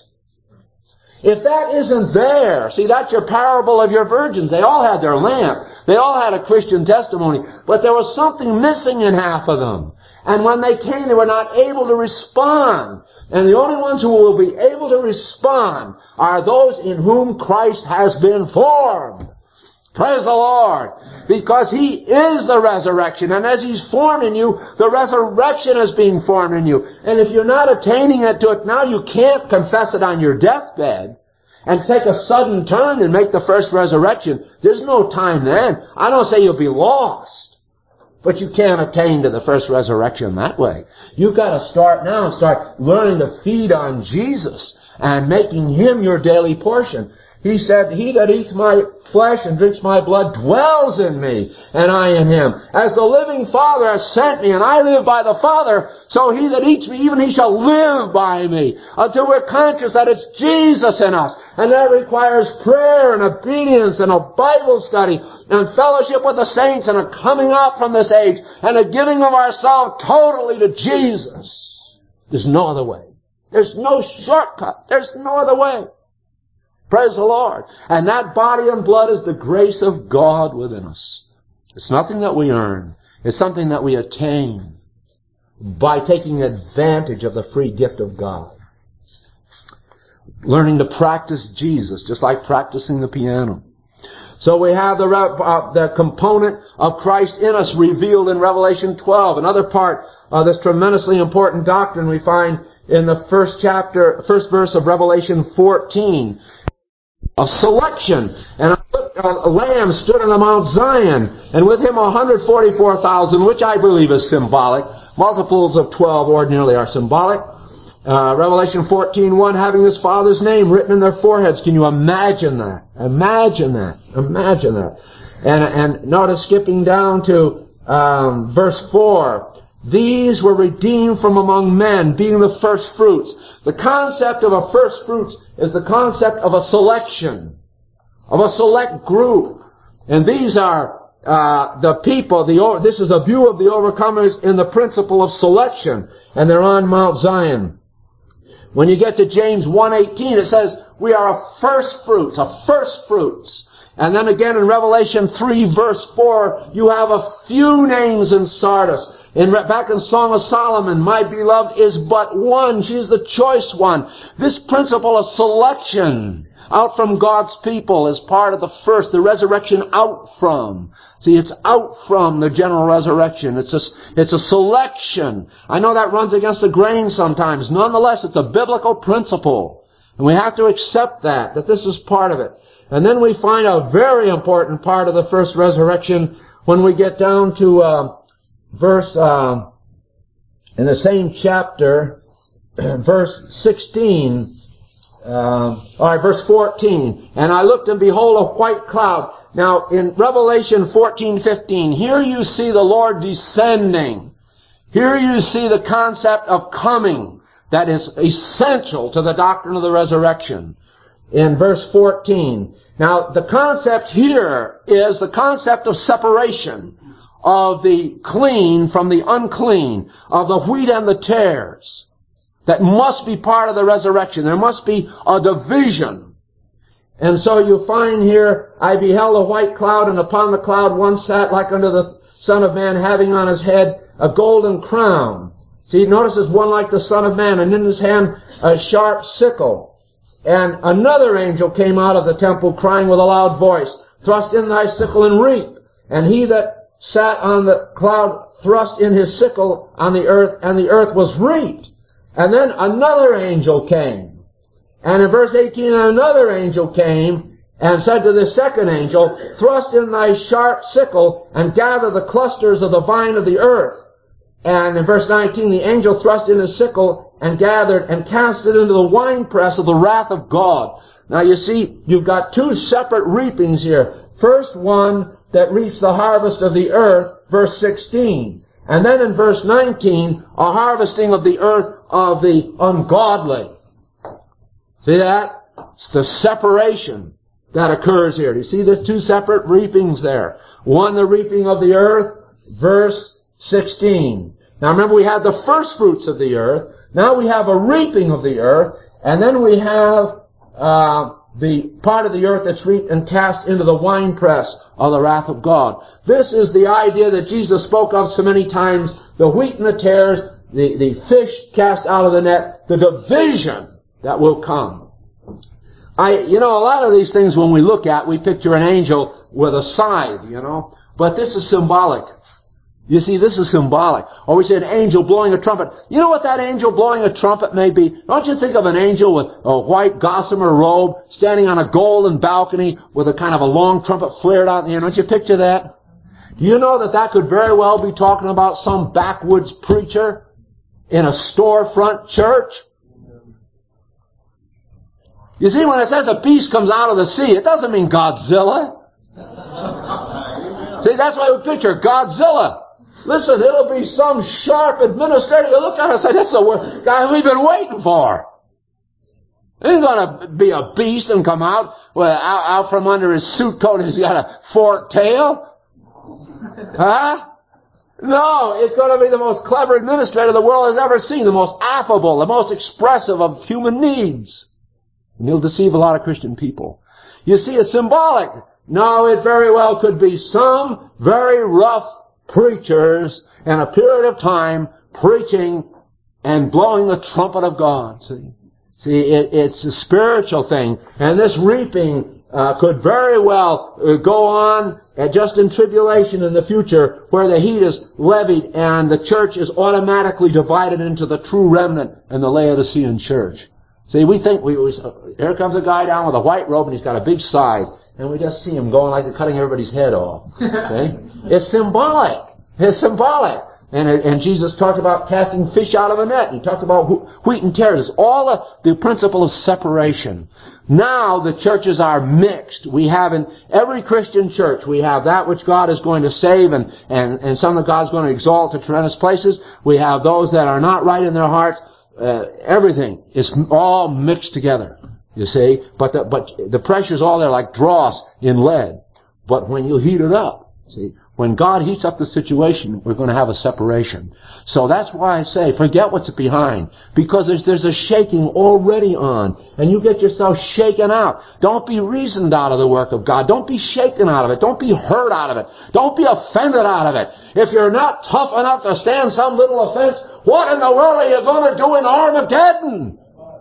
If that isn't there, see, that's your parable of your virgins. They all had their lamp. They all had a Christian testimony. But there was something missing in half of them. And when they came, they were not able to respond. And the only ones who will be able to respond are those in whom Christ has been formed. Praise the Lord. Because He is the resurrection. And as He's formed in you, the resurrection is being formed in you. And if you're not attaining it to it now, you can't confess it on your deathbed and take a sudden turn and make the first resurrection. There's no time then. I don't say you'll be lost, but you can't attain to the first resurrection that way. You've got to start now and start learning to feed on Jesus and making Him your daily portion. He said, He that eats my flesh and drinks my blood dwells in me, and I in him. As the living Father has sent me, and I live by the Father, so he that eats me, even he shall live by me. Until we're conscious that it's Jesus in us. And that requires prayer and obedience and a Bible study and fellowship with the saints and a coming out from this age and a giving of ourselves totally to Jesus. There's no other way. There's no shortcut. There's no other way. Praise the Lord. And that body and blood is the grace of God within us. It's nothing that we earn. It's something that we attain by taking advantage of the free gift of God. Learning to practice Jesus, just like practicing the piano. So we have the component of Christ in us revealed in Revelation 12. Another part of this tremendously important doctrine we find in the first verse of Revelation 14. A selection, and a lamb stood on the Mount Zion, and with him 144,000, which I believe is symbolic. Multiples of 12 ordinarily are symbolic. Revelation 14:1, having his Father's name written in their foreheads. Can you imagine that? Imagine that. Imagine that. And notice skipping down to verse 4. These were redeemed from among men, being the first fruits. The concept of a first fruits is the concept of a selection, of a select group. And these are the people, this is a view of the overcomers in the principle of selection. And they're on Mount Zion. When you get to James 1:18, it says, we are a first fruits, And then again in Revelation 3 verse 4, you have a few names in Sardis. Back in Song of Solomon, my beloved is but one. She's the choice one. This principle of selection out from God's people is part of the resurrection out from. See, it's out from the general resurrection. It's a selection. I know that runs against the grain sometimes. Nonetheless, it's a biblical principle. And we have to accept that this is part of it. And then we find a very important part of the first resurrection when we get down to verse, in the same chapter, verse 16, verse 14. And I looked and behold a white cloud. Now, in Revelation 14:15, here you see the Lord descending. Here you see the concept of coming that is essential to the doctrine of the resurrection. In verse 14. Now, the concept here is the concept of separation of the clean from the unclean, of the wheat and the tares. That must be part of the resurrection. There must be a division. And so you find here, I beheld a white cloud, and upon the cloud one sat like unto the Son of Man, having on his head a golden crown. See, notice there's one like the Son of Man, and in his hand a sharp sickle. And another angel came out of the temple, crying with a loud voice, thrust in thy sickle and reap. And he that sat on the cloud thrust in his sickle on the earth, and the earth was reaped. And then another angel came. And in verse 18, another angel came and said to the second angel, thrust in thy sharp sickle and gather the clusters of the vine of the earth. And in verse 19, the angel thrust in his sickle and gathered and cast it into the winepress of the wrath of God. Now you see, you've got two separate reapings here. First one that reaps the harvest of the earth, verse 16. And then in verse 19, a harvesting of the earth of the ungodly. See that? It's the separation that occurs here. Do you see there's two separate reapings there? One, the reaping of the earth, verse 16. Now remember, we had the first fruits of the earth. Now we have a reaping of the earth. And then we have the part of the earth that's reaped and cast into the winepress of the wrath of God. This is the idea that Jesus spoke of so many times. The wheat and the tares, the fish cast out of the net, the division that will come. A lot of these things when we look at, we picture an angel with a scythe, But this is symbolic. You see, this is symbolic. Or we say an angel blowing a trumpet. You know what that angel blowing a trumpet may be? Don't you think of an angel with a white gossamer robe standing on a golden balcony with a kind of a long trumpet flared out in the air? Don't you picture that? Do you know that could very well be talking about some backwoods preacher in a storefront church? You see, when it says a beast comes out of the sea, it doesn't mean Godzilla. See, that's why we picture Godzilla. Listen, it'll be some sharp administrator who look at it and say, "That's the guy we've been waiting for." It ain't gonna be a beast and come out from under his suit coat. He's got a forked tail. Huh? No, it's going to be the most clever administrator the world has ever seen, the most affable, the most expressive of human needs. And he'll deceive a lot of Christian people. You see, it's symbolic. No, it very well could be some very rough preachers in a period of time preaching and blowing the trumpet of God. See, it's a spiritual thing. And this reaping could very well go on just in tribulation in the future, where the heat is levied and the church is automatically divided into the true remnant and the Laodicean church. See, we think here comes a guy down with a white robe and he's got a big scythe, and we just see him going like they're cutting everybody's head off. See? It's symbolic. It's symbolic. And Jesus talked about casting fish out of a net. He talked about wheat and tares. All the principle of separation. Now the churches are mixed. We have in every Christian church, we have that which God is going to save and some that God's going to exalt to tremendous places. We have those that are not right in their hearts. Everything is all mixed together, you see. But the pressure's all there like dross in lead. But when you heat it up, see, when God heats up the situation, we're going to have a separation. So that's why I say, forget what's behind. Because there's a shaking already on. And you get yourself shaken out. Don't be reasoned out of the work of God. Don't be shaken out of it. Don't be hurt out of it. Don't be offended out of it. If you're not tough enough to stand some little offense, what in the world are you going to do in Armageddon?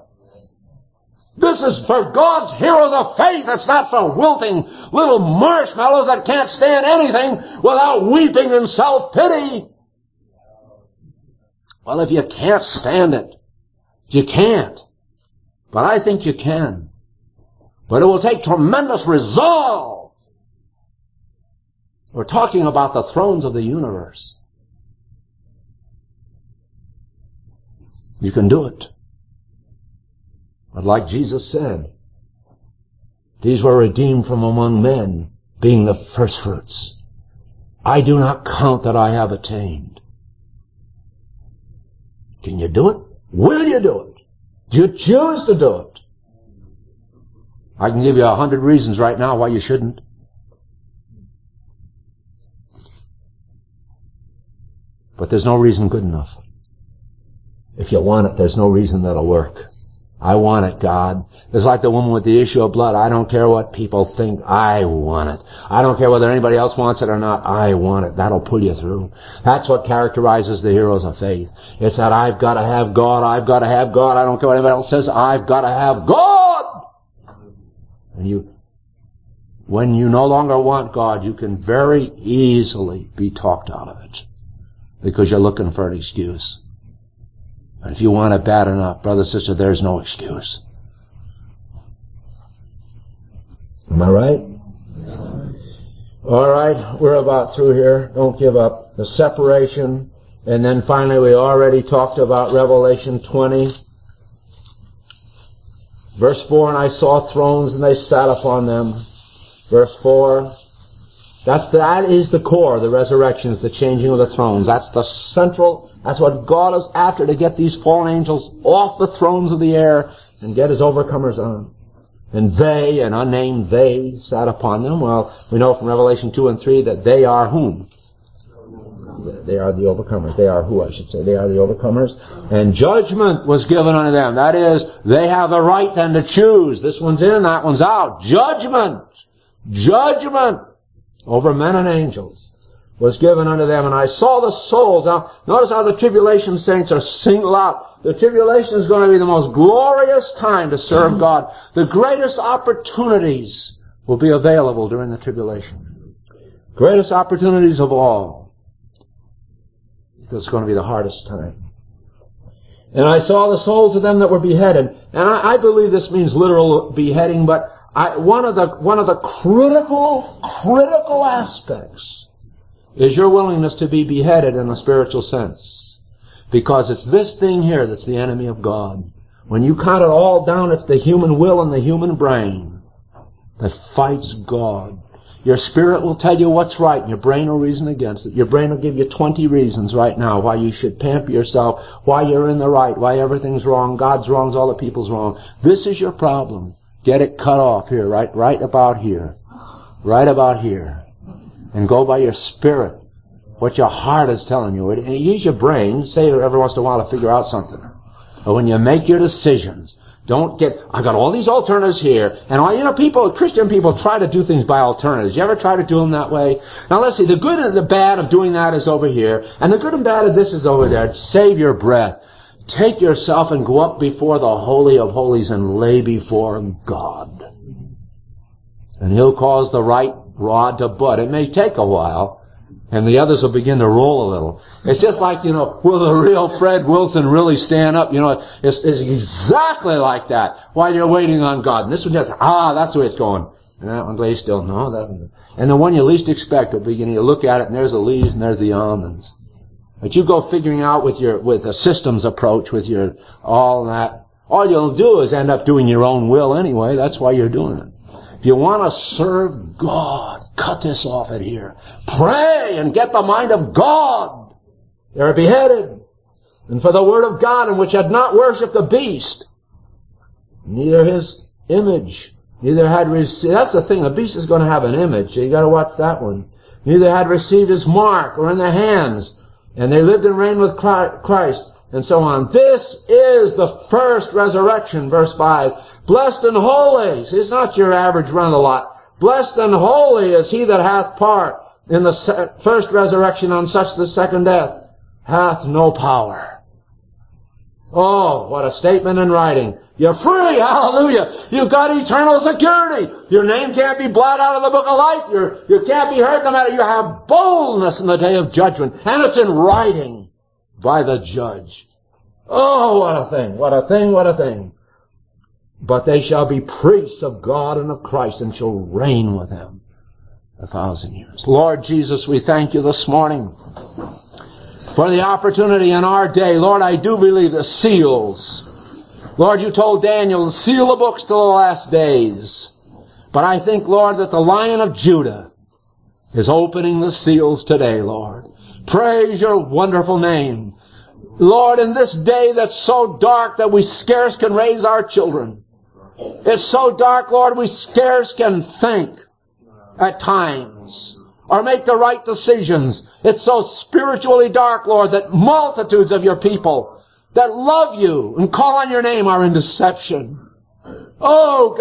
This is for God's heroes of faith. It's not for wilting little marshmallows that can't stand anything without weeping in self-pity. Well, if you can't stand it, you can't. But I think you can. But it will take tremendous resolve. We're talking about the thrones of the universe. You can do it. But like Jesus said, these were redeemed from among men, being the firstfruits. I do not count that I have attained. Can you do it? Will you do it? Do you choose to do it? I can give you 100 reasons right now why you shouldn't. But there's no reason good enough. If you want it, there's no reason that'll work. I want it, God. It's like the woman with the issue of blood. I don't care what people think. I want it. I don't care whether anybody else wants it or not. I want it. That'll pull you through. That's what characterizes the heroes of faith. It's that I've got to have God. I've got to have God. I don't care what anybody else says. I've got to have God. And when you no longer want God, you can very easily be talked out of it because you're looking for an excuse. And if you want it bad enough, brother, sister, there's no excuse. Am I right? All right, we're about through here. Don't give up. The separation. And then finally, we already talked about Revelation 20. Verse 4, and I saw thrones and they sat upon them. Verse 4. That is the core of the resurrection, is the changing of the thrones. That's the central, that's what God is after, to get these fallen angels off the thrones of the air and get his overcomers on. And they, an unnamed they, sat upon them. Well, we know from Revelation 2 and 3 that they are whom? They are the overcomers. They are who, I should say. They are the overcomers. And judgment was given unto them. That is, they have the right then to choose. This one's in, that one's out. Judgment! Judgment! Over men and angels. was given unto them, and I saw the souls. Now, notice how the tribulation saints are singled out. The tribulation is going to be the most glorious time to serve God. The greatest opportunities will be available during the tribulation. Greatest opportunities of all. Because it's going to be the hardest time. And I saw the souls of them that were beheaded. And I believe this means literal beheading, but one of the critical aspects is your willingness to be beheaded in a spiritual sense. Because it's this thing here that's the enemy of God. When you count it all down, it's the human will and the human brain that fights God. Your spirit will tell you what's right, and your brain will reason against it. Your brain will give you 20 reasons right now why you should pamper yourself, why you're in the right, why everything's wrong, God's wrong, all the people's wrong. This is your problem. Get it cut off here, right about here. Right about here. And go by your spirit. What your heart is telling you. And use your brain. Say it every once in a while to figure out something. But when you make your decisions, don't get, I got all these alternatives here. And Christian people try to do things by alternatives. You ever try to do them that way? Now let's see, the good and the bad of doing that is over here. And the good and bad of this is over there. Save your breath. Take yourself and go up before the Holy of Holies and lay before God. And He'll cause the right rod to bud. It may take a while, and the others will begin to roll a little. It's just like, will the real Fred Wilson really stand up? It's exactly like that while you're waiting on God. And this one just, that's the way it's going. And that one lays still. No, that one. And the one you least expect will begin, you look at it, and there's the leaves, and there's the almonds. But you go figuring out with a systems approach, with your all that, all you'll do is end up doing your own will anyway. That's why you're doing it. If you want to serve God, cut this off at here. Pray and get the mind of God. They're beheaded. And for the word of God, in which had not worshipped the beast, neither his image, neither had received. That's the thing, the beast is going to have an image, so you got to watch that one. Neither had received his mark or in their hands. And they lived and reigned with Christ, and so on. This is the first resurrection, verse 5. Blessed and holy. See, it's not your average run-a-lot. Blessed and holy is he that hath part in the first resurrection. On such the second death hath no power. Oh, what a statement in writing. You're free, hallelujah. You've got eternal security. Your name can't be blotted out of the book of life. You can't be hurt no matter. You have boldness in the day of judgment. And it's in writing by the judge. Oh, what a thing, what a thing, what a thing. But they shall be priests of God and of Christ, and shall reign with him 1,000 years. Lord Jesus, we thank you this morning for the opportunity in our day. Lord, I do believe the seals. Lord, you told Daniel to seal the books till the last days. But I think, Lord, that the Lion of Judah is opening the seals today, Lord. Praise your wonderful name. Lord, in this day that's so dark that we scarce can raise our children. It's so dark, Lord, we scarce can think at times or make the right decisions. It's so spiritually dark, Lord, that multitudes of your people that love you and call on your name are in deception. Oh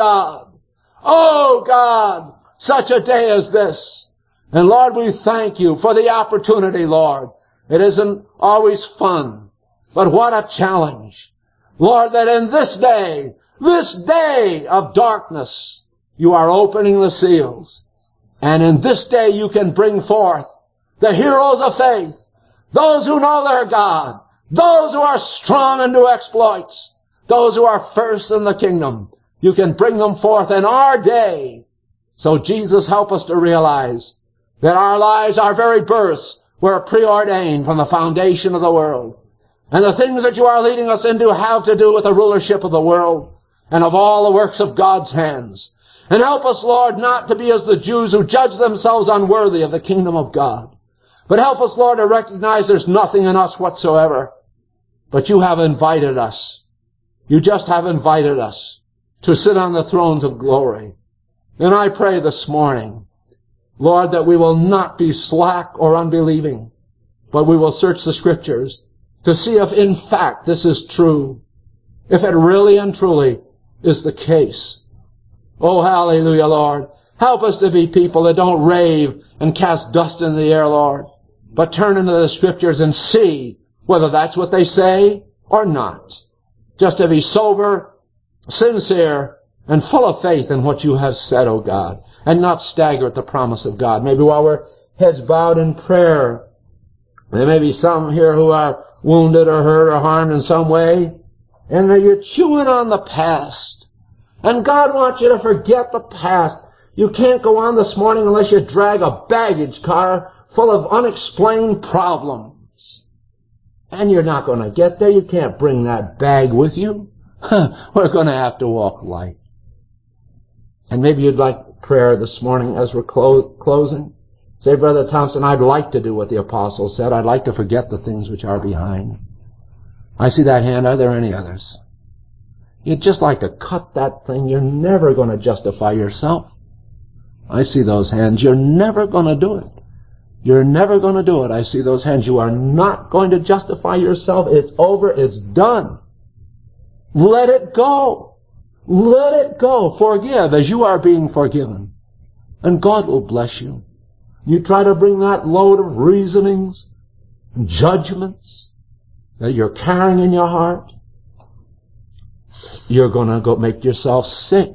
God, such a day as this. And Lord, we thank you for the opportunity, Lord. It isn't always fun, but what a challenge. Lord, that in this day of darkness, you are opening the seals. And in this day you can bring forth the heroes of faith, those who know their God, those who are strong and do exploits, those who are first in the kingdom. You can bring them forth in our day. So Jesus, help us to realize that our lives, our very births, were preordained from the foundation of the world. And the things that you are leading us into have to do with the rulership of the world and of all the works of God's hands. And help us, Lord, not to be as the Jews who judge themselves unworthy of the kingdom of God. But help us, Lord, to recognize there's nothing in us whatsoever. But you have invited us. You just have invited us to sit on the thrones of glory. And I pray this morning, Lord, that we will not be slack or unbelieving, but we will search the Scriptures to see if in fact this is true, if it really and truly is the case. Oh, hallelujah, Lord. Help us to be people that don't rave and cast dust in the air, Lord, but turn into the Scriptures and see whether that's what they say or not. Just to be sober, sincere, and full of faith in what you have said, O God, and not stagger at the promise of God. Maybe while we're heads bowed in prayer, there may be some here who are wounded or hurt or harmed in some way, and you're chewing on the past. And God wants you to forget the past. You can't go on this morning unless you drag a baggage car full of unexplained problems. And you're not going to get there. You can't bring that bag with you. We're going to have to walk light. And maybe you'd like prayer this morning as we're closing. Say, Brother Thompson, I'd like to do what the apostle said. I'd like to forget the things which are behind. I see that hand. Are there any others? You'd just like to cut that thing. You're never going to justify yourself. I see those hands. You're never going to do it. You're never going to do it. I see those hands. You are not going to justify yourself. It's over. It's done. Let it go. Let it go. Forgive as you are being forgiven. And God will bless you. You try to bring that load of reasonings, judgments that you're carrying in your heart, you're going to go make yourself sick.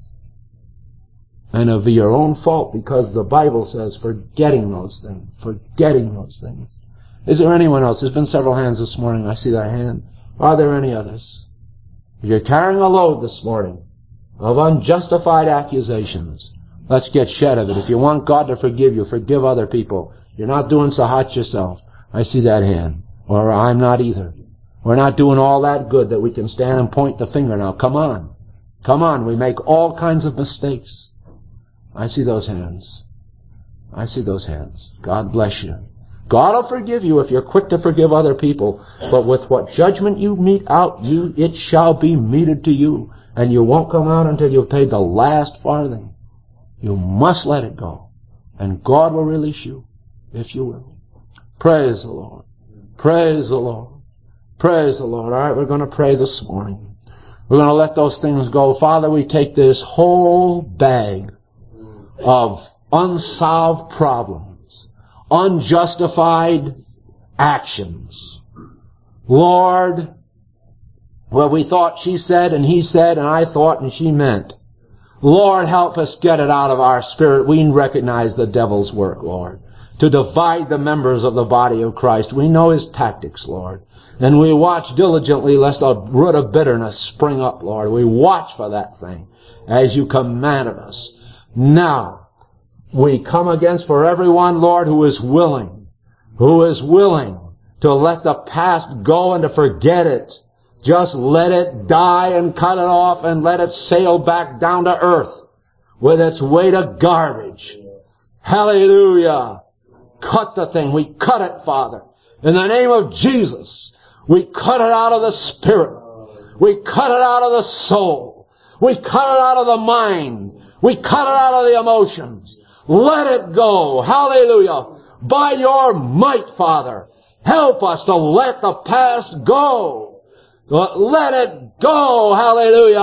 And it'll be your own fault because the Bible says forgetting those things. Forgetting those things. Is there anyone else? There's been several hands this morning. I see that hand. Are there any others? If you're carrying a load this morning of unjustified accusations, let's get shed of it. If you want God to forgive you, forgive other people. You're not doing so hot yourself. I see that hand. Or I'm not either. We're not doing all that good that we can stand and point the finger now. Come on. Come on. We make all kinds of mistakes. I see those hands. I see those hands. God bless you. God will forgive you if you're quick to forgive other people. But with what judgment you mete out, it shall be meted to you. And you won't come out until you've paid the last farthing. You must let it go. And God will release you if you will. Praise the Lord. Praise the Lord. Praise the Lord. All right, we're going to pray this morning. We're going to let those things go. Father, we take this whole bag of unsolved problems, unjustified actions. Lord, where we thought she said and he said and I thought and she meant. Lord, help us get it out of our spirit. We recognize the devil's work, Lord, to divide the members of the body of Christ. We know his tactics, Lord. And we watch diligently lest a root of bitterness spring up, Lord. We watch for that thing as you commanded us. Now, we come against for everyone, Lord, who is willing to let the past go and to forget it. Just let it die and cut it off and let it sail back down to earth with its weight of garbage. Hallelujah. Cut the thing. We cut it, Father. In the name of Jesus, we cut it out of the spirit. We cut it out of the soul. We cut it out of the mind. We cut it out of the emotions. Let it go. Hallelujah. By your might, Father, help us to let the past go. Let it go. Hallelujah.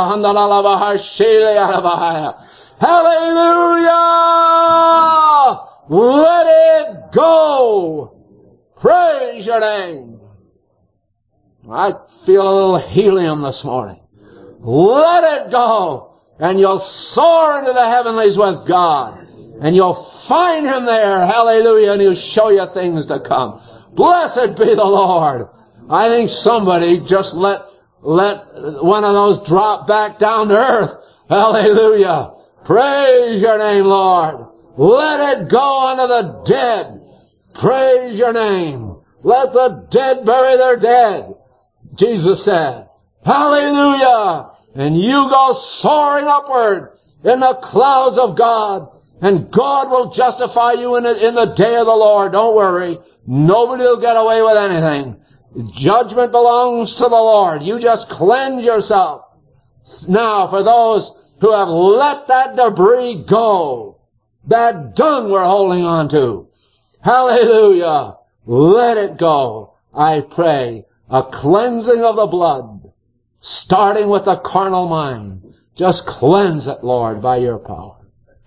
Hallelujah. Let it go. Praise your name. I feel a little helium this morning. Let it go. And you'll soar into the heavenlies with God. And you'll find him there. Hallelujah. And he'll show you things to come. Blessed be the Lord. I think somebody just let one of those drop back down to earth. Hallelujah. Praise your name, Lord. Let it go unto the dead. Praise your name. Let the dead bury their dead. Jesus said. Hallelujah. And you go soaring upward in the clouds of God. And God will justify you in the day of the Lord. Don't worry. Nobody will get away with anything. Judgment belongs to the Lord. You just cleanse yourself. Now, for those who have let that debris go, that dung we're holding on to, hallelujah, let it go. I pray a cleansing of the blood, starting with the carnal mind. Just cleanse it, Lord, by your power.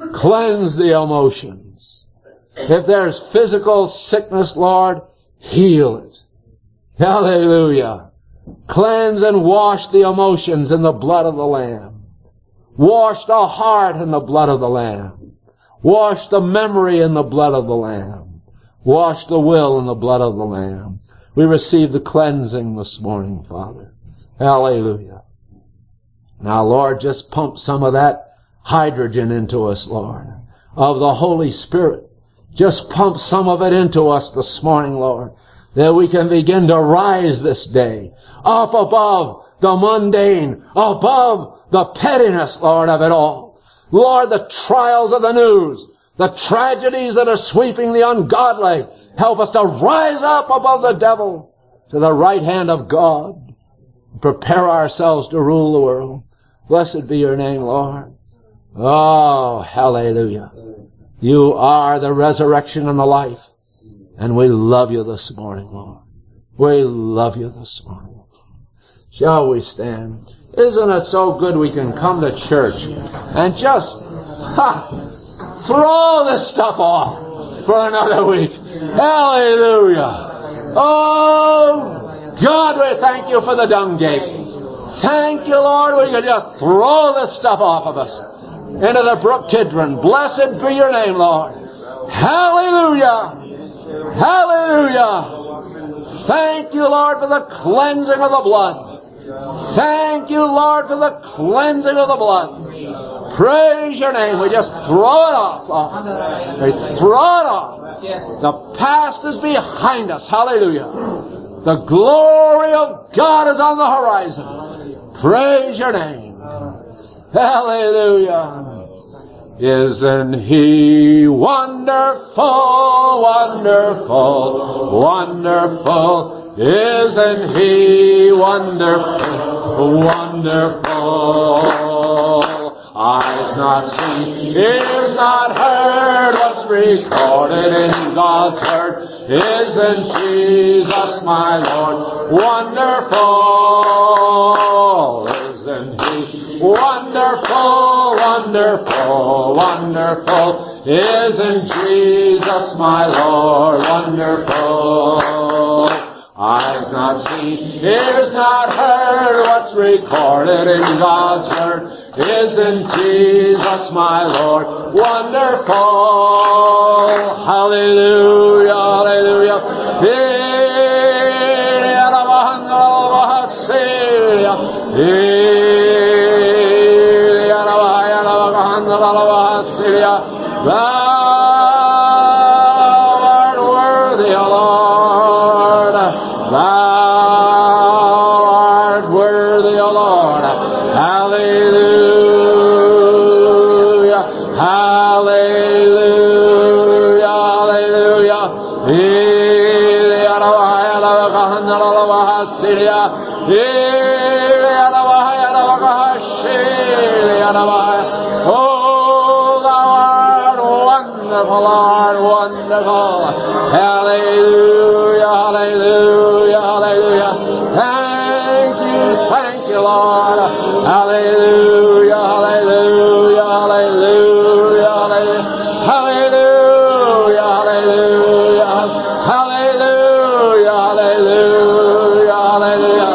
Cleanse the emotions. If there's physical sickness, Lord, heal it. Hallelujah. Cleanse and wash the emotions in the blood of the Lamb. Wash the heart in the blood of the Lamb. Wash the memory in the blood of the Lamb. Wash the will in the blood of the Lamb. We receive the cleansing this morning, Father. Hallelujah. Now, Lord, just pump some of that hydrogen into us, Lord, of the Holy Spirit. Just pump some of it into us this morning, Lord, that we can begin to rise this day up above the mundane, above the pettiness, Lord, of it all. Lord, the trials of the news, the tragedies that are sweeping the ungodly, help us to rise up above the devil to the right hand of God. Prepare ourselves to rule the world. Blessed be your name, Lord. Oh, hallelujah. You are the resurrection and the life. And we love you this morning, Lord. We love you this morning. Shall we stand? Isn't it so good we can come to church and just throw this stuff off for another week? Hallelujah. Oh, God, we thank you for the dung gate. Thank you, Lord, we can just throw this stuff off of us into the brook Kidron. Blessed be your name, Lord. Hallelujah. Hallelujah. Thank you, Lord, for the cleansing of the blood. Thank you, Lord, for the cleansing of the blood. Praise your name. We just throw it off, Lord. We throw it off. The past is behind us. Hallelujah. The glory of God is on the horizon. Praise your name. Hallelujah. Isn't He wonderful, wonderful, wonderful? Isn't He wonderful, wonderful? Eyes not seen, ears not heard, what's recorded in God's Word. Isn't Jesus my Lord wonderful? Isn't He wonderful, wonderful, wonderful? Isn't Jesus my Lord wonderful? Eyes not seen, ears not heard, what's recorded in God's Word. Isn't Jesus my Lord wonderful? Hallelujah, hallelujah. Thou art worthy, O Lord. Thou art worthy, O Lord. Hallelujah. Hallelujah. Hallelujah. Oh, thou art wonderful, Lord, wonderful. Hallelujah, hallelujah, hallelujah. Thank you, Lord. Hallelujah, hallelujah, hallelujah, hallelujah, hallelujah, hallelujah, hallelujah, hallelujah, hallelujah.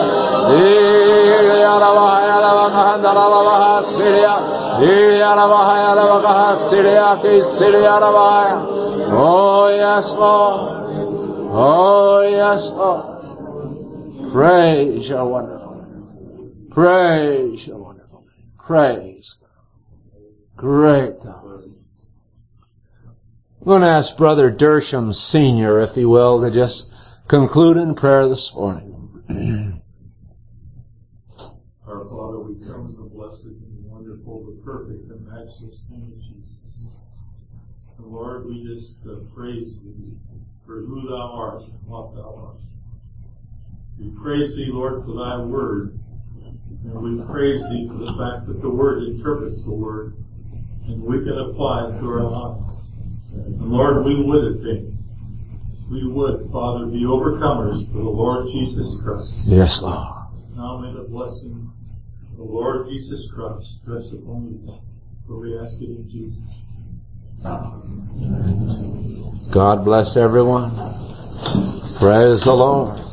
Oh, yes, Lord. Oh, yes, Lord. Praise your wonderful name. Praise your wonderful name. Praise God. Great God. I'm going to ask Brother Dersham Sr., if he will, to just conclude in prayer this morning. Our Father, we come in the blessed and wonderful, the perfect and matchless name of Jesus. And Lord, we just praise Thee for who Thou art and what Thou art. We praise Thee, Lord, for Thy Word. And we praise Thee for the fact that the Word interprets the Word. And we can apply it to our lives. And Lord, we would attain. We would, Father, be overcomers for the Lord Jesus Christ. Yes, Lord. Now may the blessing of the Lord Jesus Christ rest upon you. For we ask it in Jesus' name. God bless everyone. Praise the Lord.